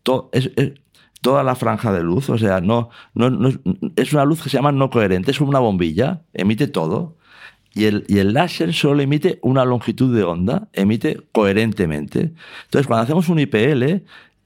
toda la franja de luz, o sea, no es una luz que se llama no coherente, es como una bombilla, emite todo. Y el láser solo emite una longitud de onda, emite coherentemente. Entonces, cuando hacemos un IPL,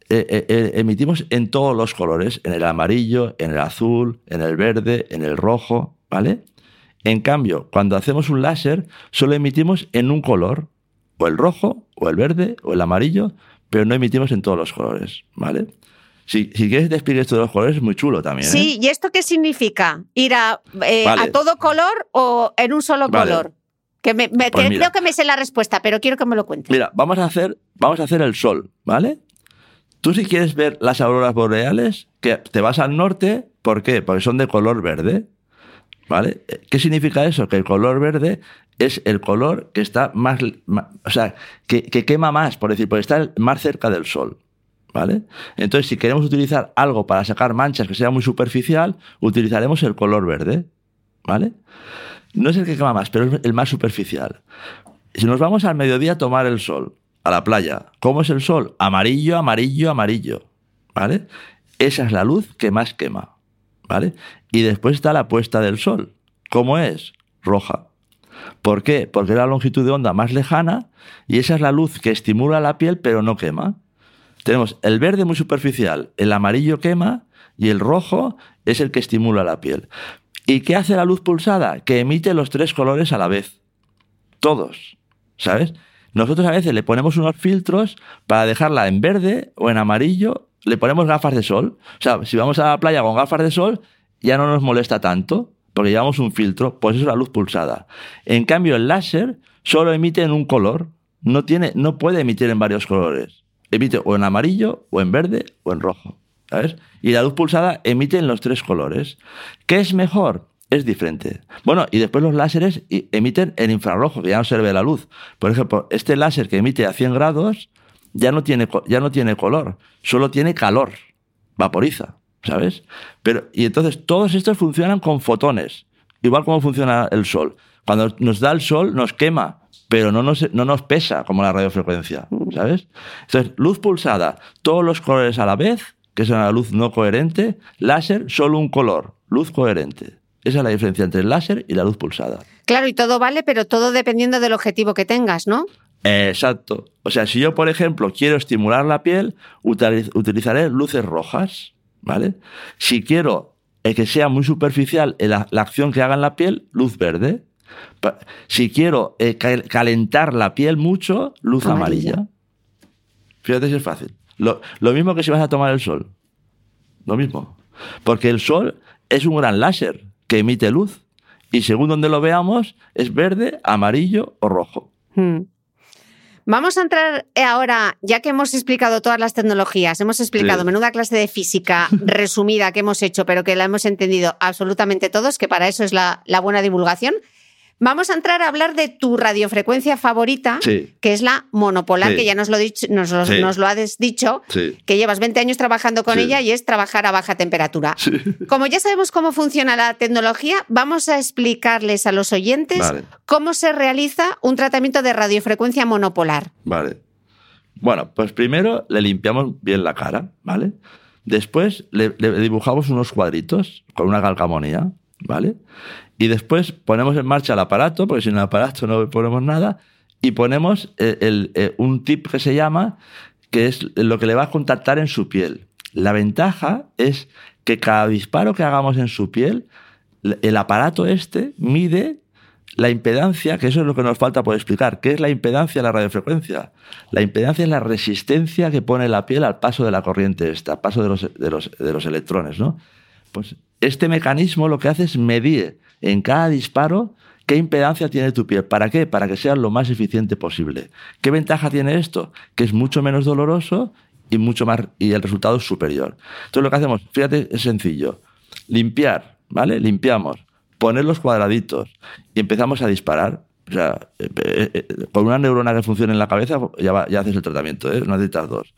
emitimos en todos los colores, en el amarillo, en el azul, en el verde, en el rojo, ¿vale? En cambio, cuando hacemos un láser, solo emitimos en un color, o el rojo, o el verde, o el amarillo, pero no emitimos en todos los colores, ¿vale? Si quieres te explico esto de los colores, es muy chulo también. Sí, ¿y esto qué significa? ¿Ir a todo color o en un solo color? Que creo que me sé la respuesta, pero quiero que me lo cuentes. Mira, vamos a hacer el sol, ¿vale? Tú si quieres ver las auroras boreales, que te vas al norte, ¿por qué? Porque son de color verde, ¿vale? ¿Qué significa eso? Que el color verde es el color que está más o sea, que quema más, por decir, porque está más cerca del sol. ¿Vale? Entonces, si queremos utilizar algo para sacar manchas que sea muy superficial, utilizaremos el color verde, ¿vale? No es el que quema más, pero es el más superficial. Si nos vamos al mediodía a tomar el sol, a la playa, ¿cómo es el sol? Amarillo, amarillo, amarillo, ¿vale? Esa es la luz que más quema, ¿vale? Y después está la puesta del sol. ¿Cómo es? Roja. ¿Por qué? Porque es la longitud de onda más lejana y esa es la luz que estimula la piel pero no quema. Tenemos el verde muy superficial, el amarillo quema y el rojo es el que estimula la piel. ¿Y qué hace la luz pulsada? Que emite los tres colores a la vez. Todos, ¿sabes? Nosotros a veces le ponemos unos filtros para dejarla en verde o en amarillo, le ponemos gafas de sol. O sea, si vamos a la playa con gafas de sol ya no nos molesta tanto, porque llevamos un filtro, pues eso es la luz pulsada. En cambio, el láser solo emite en un color, no puede emitir en varios colores. Emite o en amarillo, o en verde, o en rojo, ¿sabes? Y la luz pulsada emite en los 3 colores. ¿Qué es mejor? Es diferente. Bueno, y después los láseres emiten en infrarrojo, que ya no se ve la luz. Por ejemplo, este láser que emite a 100 grados ya no tiene color, solo tiene calor, vaporiza, ¿sabes? Y entonces todos estos funcionan con fotones, igual como funciona el sol. Cuando nos da el sol nos quema, pero no nos pesa como la radiofrecuencia, ¿sabes? Entonces, luz pulsada, todos los colores a la vez, que es una luz no coherente; láser, solo un color, luz coherente. Esa es la diferencia entre el láser y la luz pulsada. Claro, y todo vale, pero todo dependiendo del objetivo que tengas, ¿no? Exacto. O sea, si yo, por ejemplo, quiero estimular la piel, utilizaré luces rojas, ¿vale? Si quiero que sea muy superficial la acción que haga en la piel, luz verde. Si quiero calentar la piel mucho, luz amarilla. Fíjate si es fácil. Lo mismo que si vas a tomar el sol. Lo mismo. Porque el sol es un gran láser que emite luz. Y según donde lo veamos, es verde, amarillo o rojo. Vamos a entrar ahora, ya que hemos explicado todas las tecnologías, hemos explicado menuda clase de física resumida que hemos hecho, pero que la hemos entendido absolutamente todos, que para eso es la buena divulgación. Vamos a entrar a hablar de tu radiofrecuencia favorita, que es la monopolar, que ya nos lo has dicho, que llevas 20 años trabajando con ella y es trabajar a baja temperatura. Como ya sabemos cómo funciona la tecnología, vamos a explicarles a los oyentes cómo se realiza un tratamiento de radiofrecuencia monopolar. Vale. Bueno, pues primero le limpiamos bien la cara, ¿vale? Después le dibujamos unos cuadritos con una calcamonía, ¿vale? Y después ponemos en marcha el aparato, porque sin el aparato no ponemos nada, y ponemos un tip que se llama, que es lo que le va a contactar en su piel. La ventaja es que cada disparo que hagamos en su piel, el aparato mide la impedancia, que eso es lo que nos falta por explicar. ¿Qué es la impedancia de la radiofrecuencia? La impedancia es la resistencia que pone la piel al paso de la corriente al paso de los electrones, ¿no? Pues este mecanismo lo que hace es medir en cada disparo qué impedancia tiene tu piel. ¿Para qué? Para que sea lo más eficiente posible. ¿Qué ventaja tiene esto? Que es mucho menos doloroso y el resultado es superior. Entonces lo que hacemos, fíjate, es sencillo. Limpiar, ¿vale? Limpiamos, poner los cuadraditos y empezamos a disparar. O sea, con una neurona que funcione en la cabeza ya haces el tratamiento, ¿eh? No necesitas 2.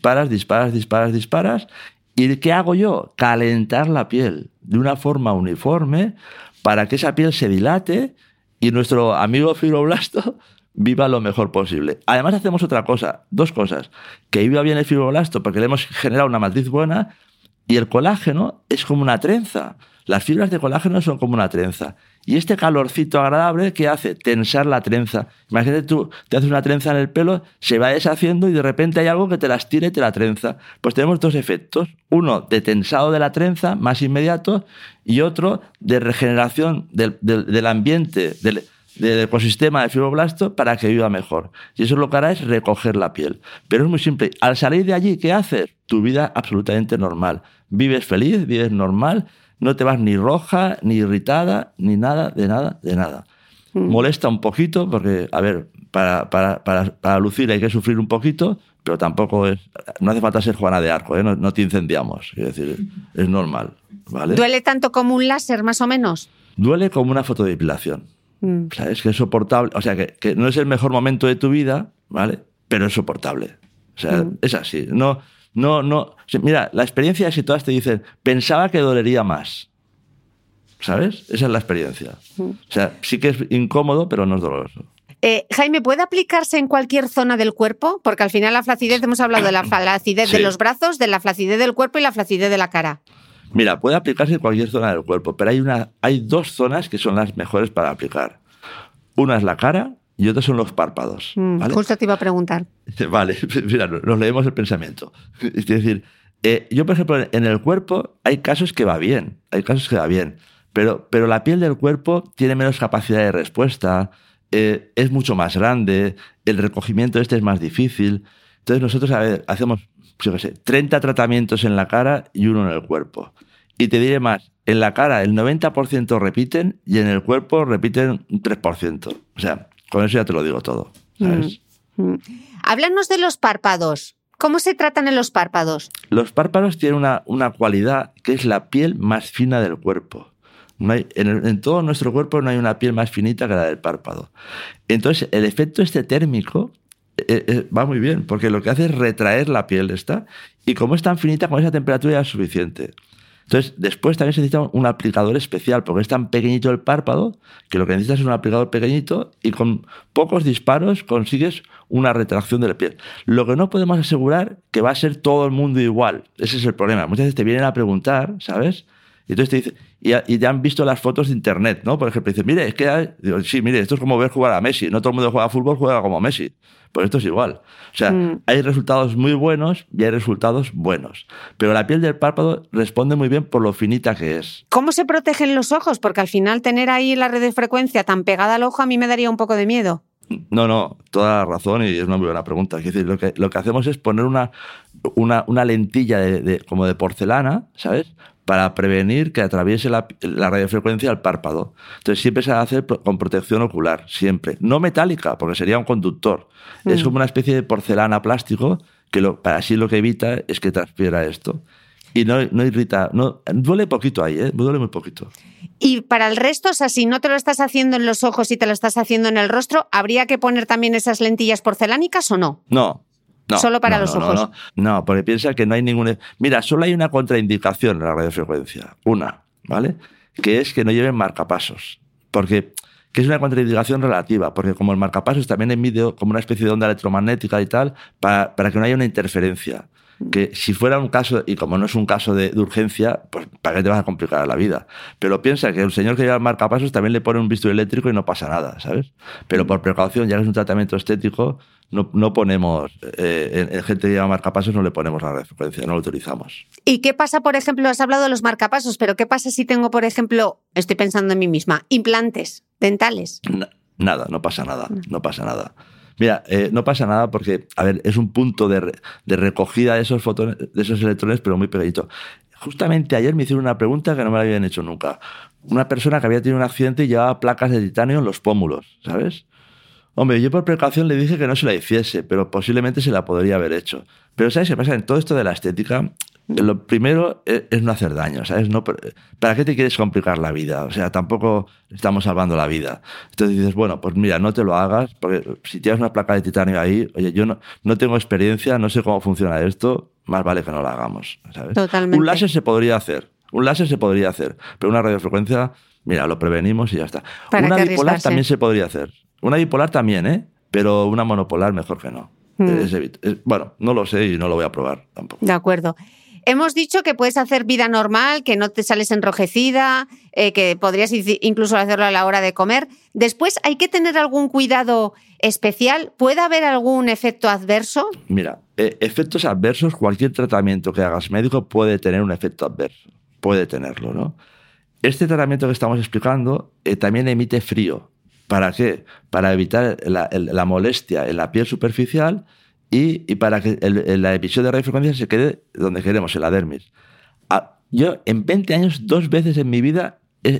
Disparas. ¿Y qué hago yo? Calentar la piel de una forma uniforme para que esa piel se dilate y nuestro amigo fibroblasto viva lo mejor posible. Además hacemos otra cosa, 2 cosas. Que viva bien el fibroblasto porque le hemos generado una matriz buena, y el colágeno es como una trenza. Las fibras de colágeno son como una trenza. Y este calorcito agradable, ¿qué hace? Tensar la trenza. Imagínate tú, te haces una trenza en el pelo, se va deshaciendo y de repente hay algo que te la estira y te la trenza. Pues tenemos 2 efectos. Uno de tensado de la trenza, más inmediato, y otro de regeneración del ambiente, del ecosistema del fibroblasto para que viva mejor. Y eso lo que hará es recoger la piel. Pero es muy simple. Al salir de allí, ¿qué haces? Tu vida absolutamente normal. Vives feliz, vives normal. No te vas ni roja, ni irritada, ni nada, de nada. Molesta un poquito, porque, a ver, para lucir hay que sufrir un poquito, pero tampoco no hace falta ser Juana de Arco, ¿eh? No te incendiamos, es decir, es normal, ¿vale? ¿Duele tanto como un láser, más o menos? Duele como una fotodepilación. O sea, es que es soportable, o sea, que no es el mejor momento de tu vida, ¿vale? Pero es soportable. O sea, es así. No. Mira, la experiencia es que todas te dicen, pensaba que dolería más. ¿Sabes? Esa es la experiencia. O sea, sí que es incómodo, pero no es doloroso. Jaime, ¿puede aplicarse en cualquier zona del cuerpo? Porque al final la flacidez, hemos hablado de la flacidez de los brazos, de la flacidez del cuerpo y la flacidez de la cara. Mira, puede aplicarse en cualquier zona del cuerpo, pero hay 2 zonas que son las mejores para aplicar. Una es la cara y otra son los párpados. ¿Vale? Justo te iba a preguntar. Vale, mira, nos leemos el pensamiento. Es decir, yo, por ejemplo, en el cuerpo hay casos que va bien, pero la piel del cuerpo tiene menos capacidad de respuesta, es mucho más grande, el recogimiento es más difícil. Entonces nosotros, hacemos, 30 tratamientos en la cara y 1 en el cuerpo. Y te diré más, en la cara el 90% repiten y en el cuerpo repiten un 3%. O sea, con eso ya te lo digo todo, ¿sabes? Háblanos de los párpados. ¿Cómo se tratan en los párpados? Los párpados tienen una cualidad que es la piel más fina del cuerpo. No hay, en todo nuestro cuerpo no hay una piel más finita que la del párpado. Entonces, el efecto térmico va muy bien, porque lo que hace es retraer la piel esta, y como es tan finita, con esa temperatura ya es suficiente. Entonces, después también se necesita un aplicador especial, porque es tan pequeñito el párpado que lo que necesitas es un aplicador pequeñito y con pocos disparos consigues una retracción de la piel. Lo que no podemos asegurar que va a ser todo el mundo igual. Ese es el problema. Muchas veces te vienen a preguntar, ¿sabes? Y entonces te dicen, y ya han visto las fotos de internet, ¿no? Por ejemplo, dicen, mire, es que... Digo, sí, mire, esto es como ver jugar a Messi. No todo el mundo juega a fútbol, juega como Messi. Pues esto es igual. O sea, hay resultados muy buenos y hay resultados buenos. Pero la piel del párpado responde muy bien por lo finita que es. ¿Cómo se protegen los ojos? Porque al final tener ahí la radiofrecuencia tan pegada al ojo a mí me daría un poco de miedo. No, toda la razón, y es una muy buena pregunta. Es decir, lo que hacemos es poner una lentilla como de porcelana, ¿sabes?, para prevenir que atraviese la radiofrecuencia al párpado. Entonces siempre se hace con protección ocular, siempre. No metálica, porque sería un conductor. Es como una especie de porcelana plástico que para así lo que evita es que transpiera esto. Y no irrita, duele poquito ahí, duele muy poquito. Y para el resto, o sea, si no te lo estás haciendo en los ojos y te lo estás haciendo en el rostro, ¿habría que poner también esas lentillas porcelánicas o no? No. Solo para los ojos. No, porque piensa que no hay ninguna... Mira, solo hay una contraindicación en la radiofrecuencia. Una, ¿vale? Que es que no lleven marcapasos. Que es una contraindicación relativa, porque como el marcapasos también emite como una especie de onda electromagnética y tal, para que no haya una interferencia. Que si fuera un caso, y como no es un caso de urgencia, pues ¿para qué te vas a complicar la vida? Pero piensa que el señor que lleva el marcapasos también le pone un bisturí eléctrico y no pasa nada, ¿sabes? Pero por precaución, ya que es un tratamiento estético, no ponemos, en gente que lleva marcapasos no le ponemos la radiofrecuencia, no lo utilizamos. ¿Y qué pasa, por ejemplo, has hablado de los marcapasos, pero qué pasa si tengo, por ejemplo, estoy pensando en mí misma, implantes dentales? Nada, no pasa nada, no pasa nada. Mira, no pasa nada porque, a ver, es un punto de recogida de esos fotones, de esos electrones, pero muy pequeñito. Justamente ayer me hicieron una pregunta que no me la habían hecho nunca. Una persona que había tenido un accidente y llevaba placas de titanio en los pómulos, ¿sabes? Hombre, yo por precaución le dije que no se la hiciese, pero posiblemente se la podría haber hecho. Pero ¿sabes qué pasa? En todo esto de la estética, lo primero es no hacer daño, ¿sabes? ¿Para qué te quieres complicar la vida? O sea, tampoco estamos salvando la vida. Entonces dices, bueno, pues mira, no te lo hagas, porque si tienes una placa de titanio ahí, oye, yo no tengo experiencia, no sé cómo funciona esto, más vale que no la hagamos, ¿sabes? Totalmente. Un láser se podría hacer, pero una radiofrecuencia, mira, lo prevenimos y ya está. Una bipolar también se podría hacer. Una bipolar también, pero una monopolar mejor que no. Bueno, no lo sé y no lo voy a probar tampoco. De acuerdo. Hemos dicho que puedes hacer vida normal, que no te sales enrojecida, que podrías incluso hacerlo a la hora de comer. Después, ¿hay que tener algún cuidado especial? ¿Puede haber algún efecto adverso? Mira, efectos adversos, cualquier tratamiento que hagas médico puede tener un efecto adverso. Puede tenerlo, ¿no? Este tratamiento que estamos explicando también emite frío. ¿Para qué? Para evitar la molestia en la piel superficial y para que la emisión de radiofrecuencia se quede donde queremos, en la dermis. Yo en 20 años, 2 veces en mi vida,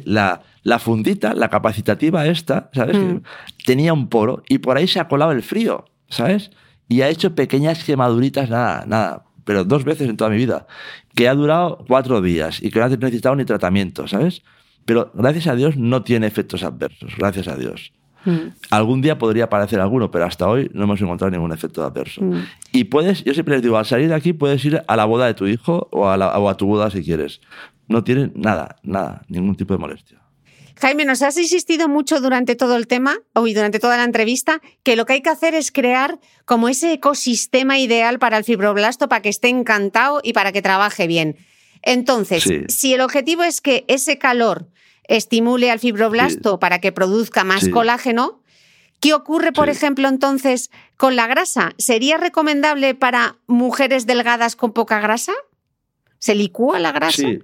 la fundita, la capacitativa esta, ¿sabes? Tenía un poro y por ahí se ha colado el frío, ¿sabes? Y ha hecho pequeñas quemaduritas, nada, pero 2 veces en toda mi vida, que ha durado 4 días y que no ha necesitado ni tratamiento, ¿sabes? Pero gracias a Dios no tiene efectos adversos, gracias a Dios. Algún día podría aparecer alguno, pero hasta hoy no hemos encontrado ningún efecto adverso. Y yo siempre les digo, al salir de aquí puedes ir a la boda de tu hijo o a tu boda si quieres. No tiene nada, ningún tipo de molestia. Jaime, nos has insistido mucho durante todo el tema, y durante toda la entrevista, que lo que hay que hacer es crear como ese ecosistema ideal para el fibroblasto, para que esté encantado y para que trabaje bien. Entonces, si el objetivo es que ese calor estimule al fibroblasto para que produzca más colágeno, ¿qué ocurre, por ejemplo, entonces con la grasa? ¿Sería recomendable para mujeres delgadas con poca grasa? ¿Se licúa la grasa? Sí.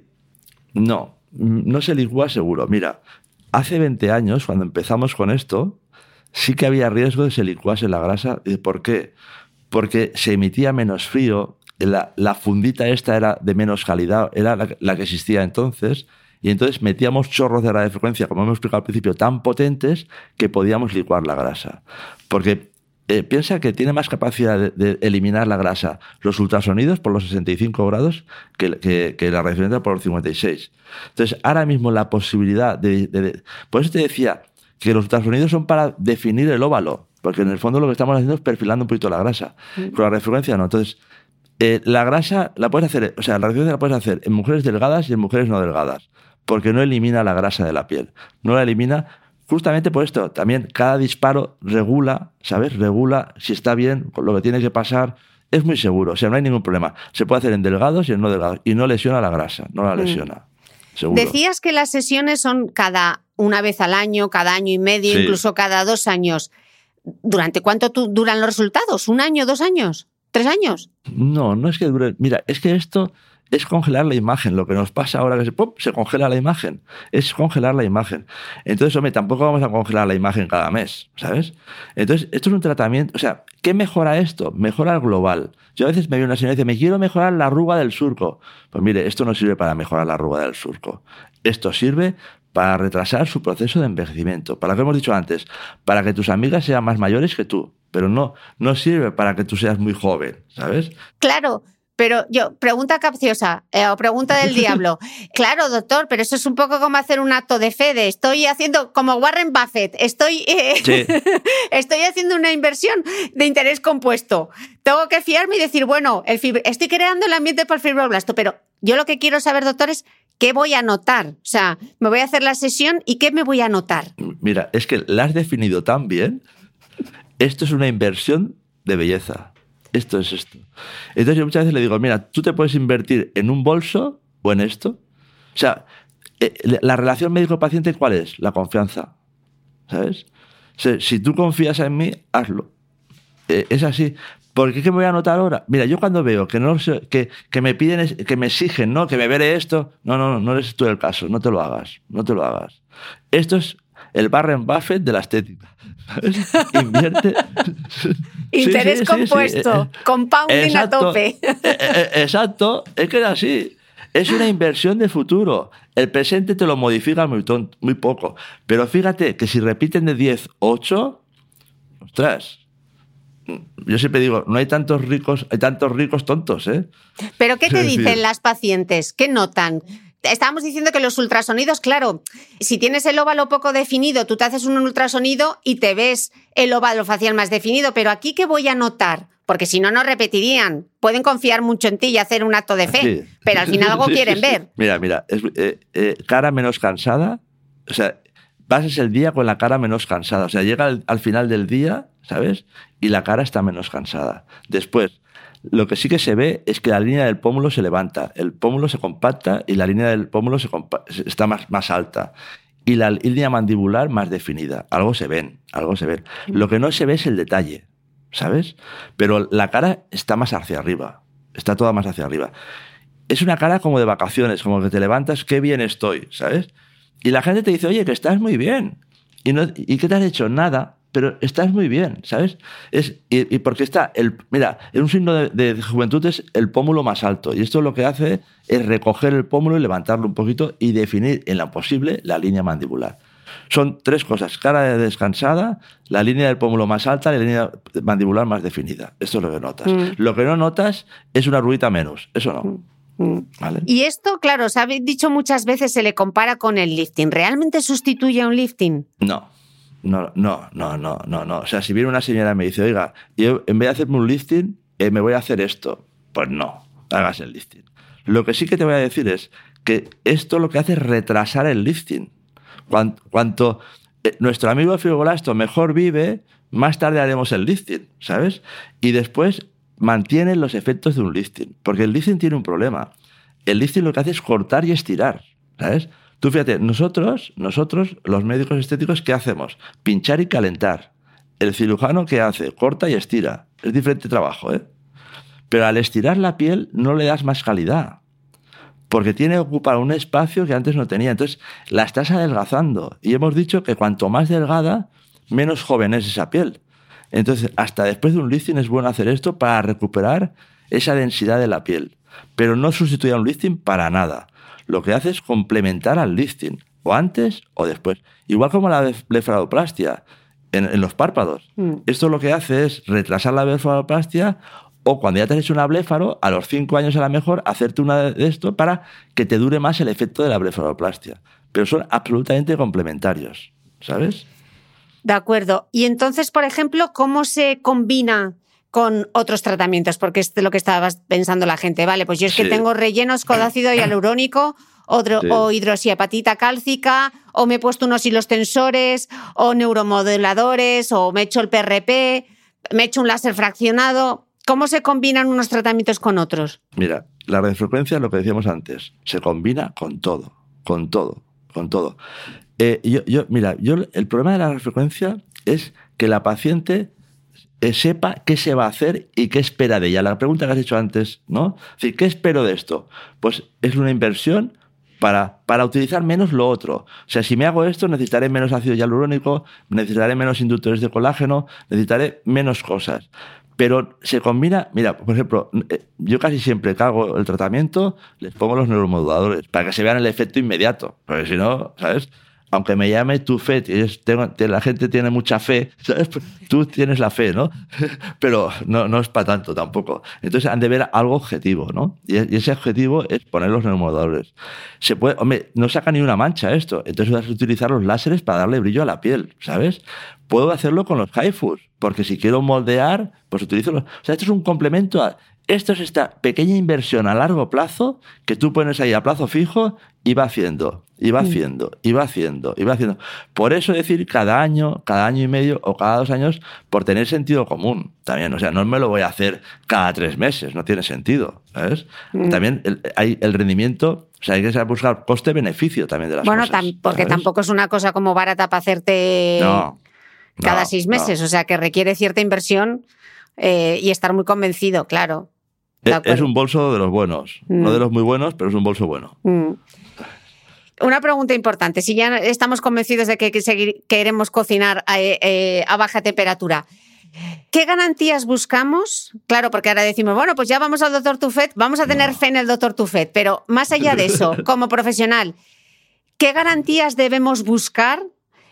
No se licúa seguro. Mira, hace 20 años, cuando empezamos con esto, sí que había riesgo de que se licuase la grasa. ¿Por qué? Porque se emitía menos frío, la fundita esta era de menos calidad, era la que existía entonces, y entonces metíamos chorros de radiofrecuencia, como hemos explicado al principio, tan potentes que podíamos licuar la grasa. Porque piensa que tiene más capacidad de eliminar la grasa los ultrasonidos por los 65 grados que la radiofrecuencia por los 56. Entonces, ahora mismo la posibilidad por eso te decía que los ultrasonidos son para definir el óvalo, porque en el fondo lo que estamos haciendo es perfilando un poquito la grasa. Con la radiofrecuencia no. Entonces, la grasa la puedes hacer, o sea, la radiofrecuencia la puedes hacer en mujeres delgadas y en mujeres no delgadas, porque no elimina la grasa de la piel. No la elimina justamente por esto. También cada disparo regula, ¿sabes? Regula si está bien, con lo que tiene que pasar. Es muy seguro, o sea, no hay ningún problema. Se puede hacer en delgados y en no delgados. Y no lesiona la grasa, no la lesiona. Seguro. Decías que las sesiones son cada una vez al año, cada año y medio, Sí. incluso cada 2 años. ¿Durante cuánto duran los resultados? ¿1 año, 2 años, 3 años? No es que dure. Mira, es que esto es congelar la imagen. Lo que nos pasa ahora que se congela la imagen. Es congelar la imagen. Entonces, hombre, tampoco vamos a congelar la imagen cada mes, ¿sabes? Entonces, esto es un tratamiento. O sea, ¿qué mejora esto? Mejora el global. Yo a veces me viene una señora y dice, me quiero mejorar la arruga del surco. Pues mire, esto no sirve para mejorar la arruga del surco. Esto sirve para retrasar su proceso de envejecimiento. Para lo que hemos dicho antes, para que tus amigas sean más mayores que tú. Pero no sirve para que tú seas muy joven, ¿sabes? Claro, pero pregunta capciosa o pregunta del diablo. Claro, doctor, pero eso es un poco como hacer un acto de fe. Estoy haciendo, como Warren Buffett, Sí. estoy haciendo una inversión de interés compuesto. Tengo que fiarme y decir, bueno, estoy creando el ambiente para el fibroblasto, pero yo lo que quiero saber, doctor, es qué voy a notar. O sea, me voy a hacer la sesión y qué me voy a notar. Mira, es que la has definido tan bien. Esto es una inversión de belleza. Esto es esto. Entonces yo muchas veces le digo, mira, tú te puedes invertir en un bolso o en esto. O sea, la relación médico-paciente, ¿cuál es? La confianza. ¿Sabes? O sea, si tú confías en mí, hazlo. Es así. ¿Por qué me voy a anotar ahora? Mira, yo cuando veo que me piden, que me exigen, ¿no? Que me veré esto. No eres tú el caso. No te lo hagas. No te lo hagas. Esto es el Warren Buffett de la estética. ¿Sabes? Invierte. Interés compuesto, compounding Exacto, a tope. Exacto, es que es así. Es una inversión de futuro. El presente te lo modifica muy poco. Pero fíjate que si repiten de 10, 8, ostras, yo siempre digo, no hay tantos ricos tontos, ¿eh? ¿Pero qué te Es decir, dicen las pacientes? ¿Qué notan? Estábamos diciendo que los ultrasonidos, claro, si tienes el óvalo poco definido, tú te haces un ultrasonido y te ves el óvalo facial más definido, pero aquí ¿qué voy a notar? Porque si no, no repetirían. Pueden confiar mucho en ti y hacer un acto de fe, sí. pero al final algo quieren ver. Mira, cara menos cansada, o sea, pasas el día con la cara menos cansada, o sea, llega al final del día, ¿sabes? Y la cara está menos cansada. Después, lo que sí que se ve es que la línea del pómulo se levanta, el pómulo se compacta y la línea del pómulo está más alta. Y la línea mandibular más definida. Algo se ven. Lo que no se ve es el detalle, ¿sabes? Pero la cara está más hacia arriba. Está toda más hacia arriba. Es una cara como de vacaciones, como que te levantas, qué bien estoy, ¿sabes? Y la gente te dice, oye, que estás muy bien. ¿Y qué te has hecho? Nada. Pero estás muy bien, ¿sabes? Y porque está, mira, un signo de juventud es el pómulo más alto. Y esto lo que hace es recoger el pómulo y levantarlo un poquito y definir en lo posible la línea mandibular. Son 3 cosas: cara descansada, la línea del pómulo más alta y la línea mandibular más definida. Esto es lo que notas. Lo que no notas es una arruguita menos. Eso no. ¿Vale? Y esto, claro, os habéis dicho muchas veces, se le compara con el lifting. ¿Realmente sustituye a un lifting? No. O sea, si viene una señora y me dice, oiga, yo en vez de hacerme un lifting, me voy a hacer esto. Pues no, hagas el lifting. Lo que sí que te voy a decir es que esto lo que hace es retrasar el lifting. Cuanto nuestro amigo el fibroblasto mejor vive, más tarde haremos el lifting, ¿sabes? Y después mantiene los efectos de un lifting. Porque el lifting tiene un problema. El lifting lo que hace es cortar y estirar, ¿sabes? Tú fíjate, nosotros, los médicos estéticos, ¿qué hacemos? Pinchar y calentar. El cirujano, ¿qué hace? Corta y estira. Es diferente trabajo, ¿eh? Pero al estirar la piel no le das más calidad, porque tiene que ocupar un espacio que antes no tenía. Entonces la estás adelgazando. Y hemos dicho que cuanto más delgada, menos joven es esa piel. Entonces, hasta después de un lifting es bueno hacer esto para recuperar esa densidad de la piel. Pero no sustituye a un lifting para nada. Lo que hace es complementar al lifting, o antes o después. Igual como la blefaroplastia en los párpados. Esto lo que hace es retrasar la blefaroplastia, o cuando ya te has hecho una bléfaro, a los 5 años a lo mejor, hacerte una de esto para que te dure más el efecto de la blefaroplastia. Pero son absolutamente complementarios, ¿sabes? De acuerdo. Y entonces, por ejemplo, ¿cómo se combina con otros tratamientos? Porque es lo que estabas pensando la gente. Vale, pues yo es que tengo rellenos con ácido hialurónico o hidroxiapatita cálcica, o me he puesto unos hilos tensores, o neuromoduladores, o me he hecho el PRP, me he hecho un láser fraccionado. ¿Cómo se combinan unos tratamientos con otros? Mira, la radiofrecuencia, lo que decíamos antes, se combina con todo. El problema de la radiofrecuencia es que la paciente sepa qué se va a hacer y qué espera de ella. La pregunta que has hecho antes, ¿no? Es decir, ¿qué espero de esto? Pues es una inversión para utilizar menos lo otro. O sea, si me hago esto, necesitaré menos ácido hialurónico, necesitaré menos inductores de colágeno, necesitaré menos cosas. Pero se combina, mira, por ejemplo, yo casi siempre que hago el tratamiento les pongo los neuromoduladores para que se vean el efecto inmediato, porque si no, ¿sabes? Aunque me llame Tufet y la gente tiene mucha fe, ¿sabes? Tú tienes la fe, ¿no? Pero no es para tanto tampoco. Entonces han de ver algo objetivo, ¿no? Y ese objetivo es poner los neuromoduladores. No saca ni una mancha esto, entonces vas a utilizar los láseres para darle brillo a la piel, ¿sabes? Puedo hacerlo con los HIFUs, porque si quiero moldear, pues utilizo los... O sea, esto es un complemento a... Esto es esta pequeña inversión a largo plazo que tú pones ahí a plazo fijo y va haciendo. Por eso decir cada año y medio o cada 2 años, por tener sentido común también. O sea, no me lo voy a hacer cada 3 meses, no tiene sentido, ¿sabes? También hay el rendimiento, o sea, hay que saber buscar coste-beneficio también de las cosas. Bueno, porque tampoco es una cosa como barata para hacerte cada 6 meses, o sea, que requiere cierta inversión y estar muy convencido, claro. Es un bolso de los buenos, no de los muy buenos, pero es un bolso bueno. Una pregunta importante, si ya estamos convencidos de que queremos cocinar a baja temperatura, ¿qué garantías buscamos? Claro, porque ahora decimos, bueno, pues ya vamos al Dr. Tufet, vamos a tener fe en el Dr. Tufet, pero más allá de eso, como profesional, ¿qué garantías debemos buscar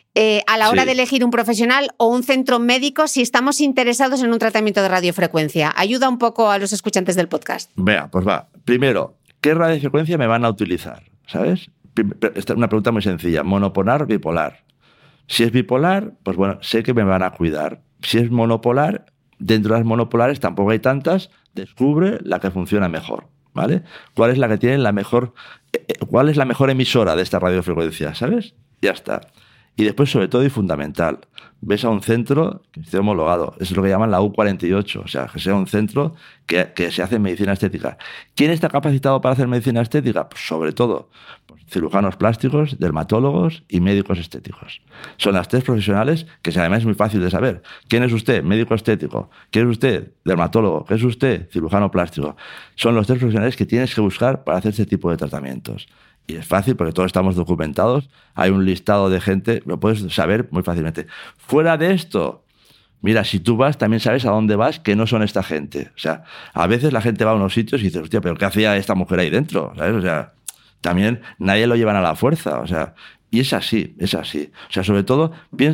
a la hora de elegir un profesional o un centro médico si estamos interesados en un tratamiento de radiofrecuencia? Ayuda un poco a los escuchantes del podcast. Vea, pues va. Primero, ¿qué radiofrecuencia me van a utilizar? ¿Sabes? Esta es una pregunta muy sencilla. Monopolar, bipolar. Si es bipolar, pues bueno, sé que me van a cuidar. Si es monopolar, dentro de las monopolares tampoco hay tantas, descubre la que funciona mejor, ¿vale? ¿Cuál es la que tiene cuál es la mejor emisora de esta radiofrecuencia? ¿Sabes? Ya está. Y después, sobre todo y fundamental, ves a un centro que esté homologado. Eso es lo que llaman la U48, o sea, que sea un centro que se hace en medicina estética. ¿Quién está capacitado para hacer medicina estética? Pues sobre todo cirujanos plásticos, dermatólogos y médicos estéticos. Son las 3 profesionales que además es muy fácil de saber. ¿Quién es usted? Médico estético. ¿Quién es usted? Dermatólogo. ¿Qué es usted? Cirujano plástico. Son los 3 profesionales que tienes que buscar para hacer este tipo de tratamientos. Y es fácil porque todos estamos documentados, hay un listado de gente, lo puedes saber muy fácilmente. Fuera de esto, mira, si tú vas, también sabes a dónde vas, que no son esta gente. O sea, a veces la gente va a unos sitios y dice, hostia, ¿pero qué hacía esta mujer ahí dentro? ¿Sabes? O sea, también nadie lo llevan a la fuerza. O sea, y es así. O sea, sobre todo,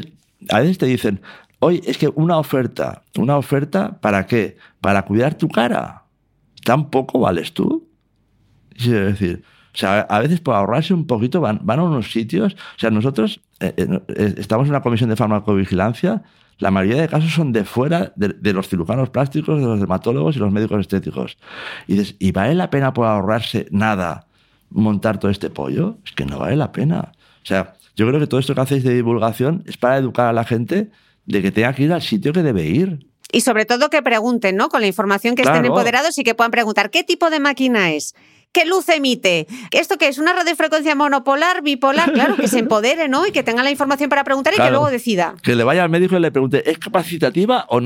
a veces te dicen, oye, es que una oferta, ¿para qué? Para cuidar tu cara. ¿Tan poco vales tú? Es decir... O sea, a veces por ahorrarse un poquito van a unos sitios... O sea, nosotros estamos en una comisión de farmacovigilancia, la mayoría de casos son de fuera de los cirujanos plásticos, de los dermatólogos y los médicos estéticos. Y dices, ¿y vale la pena por ahorrarse nada montar todo este pollo? Es que no vale la pena. O sea, yo creo que todo esto que hacéis de divulgación es para educar a la gente de que tenga que ir al sitio que debe ir. Y sobre todo que pregunten, ¿no? Con la información que estén empoderados y que puedan preguntar, ¿qué tipo de máquina es? ¿Qué luz emite? ¿Esto qué es? ¿Una radiofrecuencia monopolar, bipolar? Claro, que se empodere, ¿no? Y que tenga la información para preguntar y que luego decida. Que le vaya al médico y le pregunte, ¿es capacitativa o no?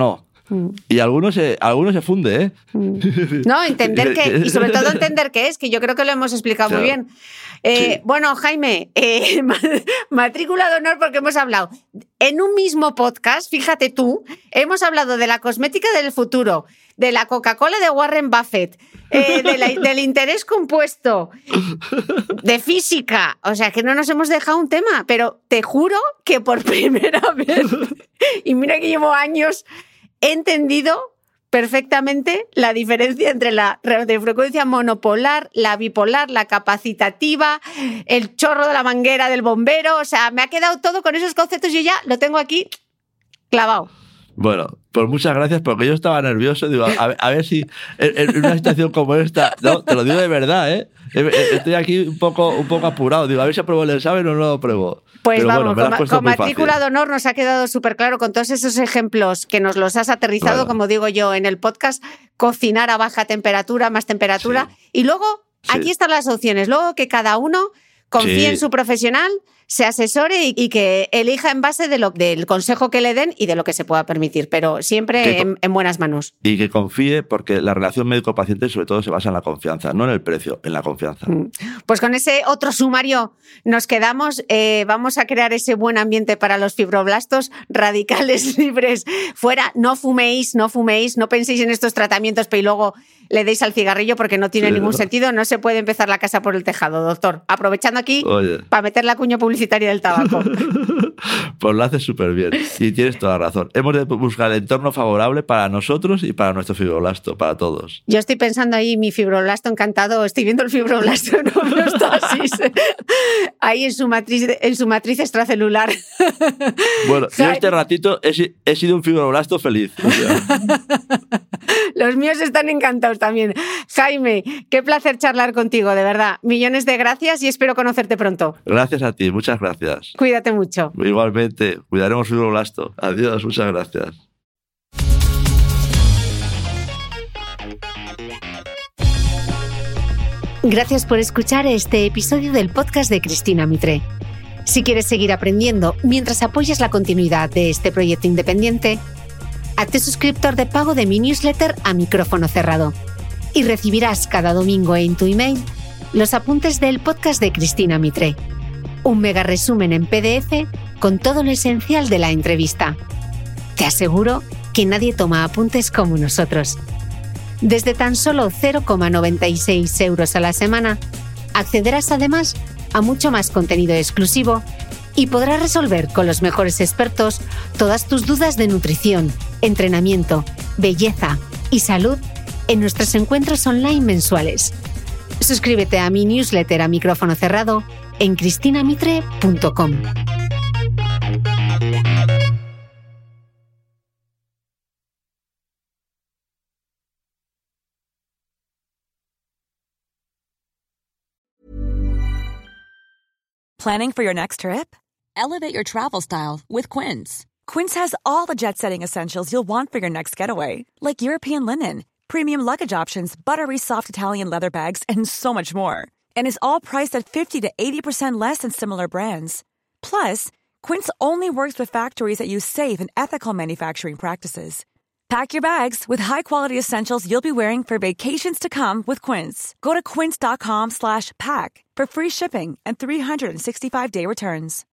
Y algunos se funde, ¿eh? No, entender qué, y sobre todo entender qué es, que yo creo que lo hemos explicado muy bien. Sí. Bueno, Jaime, matrícula de honor porque hemos hablado en un mismo podcast, fíjate tú, hemos hablado de la cosmética del futuro, de la Coca-Cola de Warren Buffett, del interés compuesto, de física, o sea que no nos hemos dejado un tema, pero te juro que por primera vez, y mira que llevo años, he entendido perfectamente la diferencia entre la radiofrecuencia monopolar, la bipolar, la capacitativa, el chorro de la manguera del bombero. O sea, me ha quedado todo con esos conceptos y yo ya lo tengo aquí clavado. Bueno, pues muchas gracias, porque yo estaba nervioso. Digo, a ver si en una situación como esta, no, te lo digo de verdad, ¿eh? Estoy aquí un poco apurado. Digo, a ver si apruebo el examen o no lo apruebo. Pues pero vamos, bueno, con matrícula de honor nos ha quedado súper claro con todos esos ejemplos que nos los has aterrizado, claro. Como digo yo en el podcast, cocinar a baja temperatura, más temperatura. Sí. Y luego, aquí están las opciones. Luego que cada uno confíe en su profesional, se asesore y que elija en base del consejo que le den y de lo que se pueda permitir, pero siempre en buenas manos. Y que confíe, porque la relación médico-paciente sobre todo se basa en la confianza, no en el precio, en la confianza. Pues con ese otro sumario nos quedamos. Vamos a crear ese buen ambiente para los fibroblastos, radicales libres, fuera, no fuméis, no penséis en estos tratamientos, pero y luego le deis al cigarrillo porque no tiene ningún sentido, no se puede empezar la casa por el tejado, doctor. Aprovechando aquí para meter la cuña publicitaria del tabaco. Pues lo haces súper bien y tienes toda la razón. Hemos de buscar el entorno favorable para nosotros y para nuestro fibroblasto, para todos. Yo estoy pensando ahí, mi fibroblasto encantado, estoy viendo el fibroblasto en homeostasis, ahí en su matriz extracelular. Bueno, yo este ratito he sido un fibroblasto feliz. O sea. Los míos están encantados también. Jaime, qué placer charlar contigo, de verdad. Millones de gracias y espero conocerte pronto. Gracias a ti, muchas gracias. Cuídate mucho. Igualmente, cuidaremos fibroblasto. Adiós, muchas gracias. Gracias por escuchar este episodio del podcast de Cristina Mitre. Si quieres seguir aprendiendo mientras apoyas la continuidad de este proyecto independiente, hazte suscriptor de pago de mi newsletter a micrófono cerrado y recibirás cada domingo en tu email los apuntes del podcast de Cristina Mitre. Un mega resumen en PDF con todo lo esencial de la entrevista. Te aseguro que nadie toma apuntes como nosotros. Desde tan solo 0,96 euros a la semana, accederás además a mucho más contenido exclusivo y podrás resolver con los mejores expertos todas tus dudas de nutrición, entrenamiento, belleza y salud en nuestros encuentros online mensuales. Suscríbete a mi newsletter a micrófono cerrado en cristinamitre.com. Planning for your next trip? Elevate your travel style with Quince. Quince has all the jet-setting essentials you'll want for your next getaway, like European linen, premium luggage options, buttery soft Italian leather bags, and so much more. And is all priced at 50 to 80% less than similar brands. Plus, Quince only works with factories that use safe and ethical manufacturing practices. Pack your bags with high-quality essentials you'll be wearing for vacations to come with Quince. Go to quince.com/pack for free shipping and 365-day returns.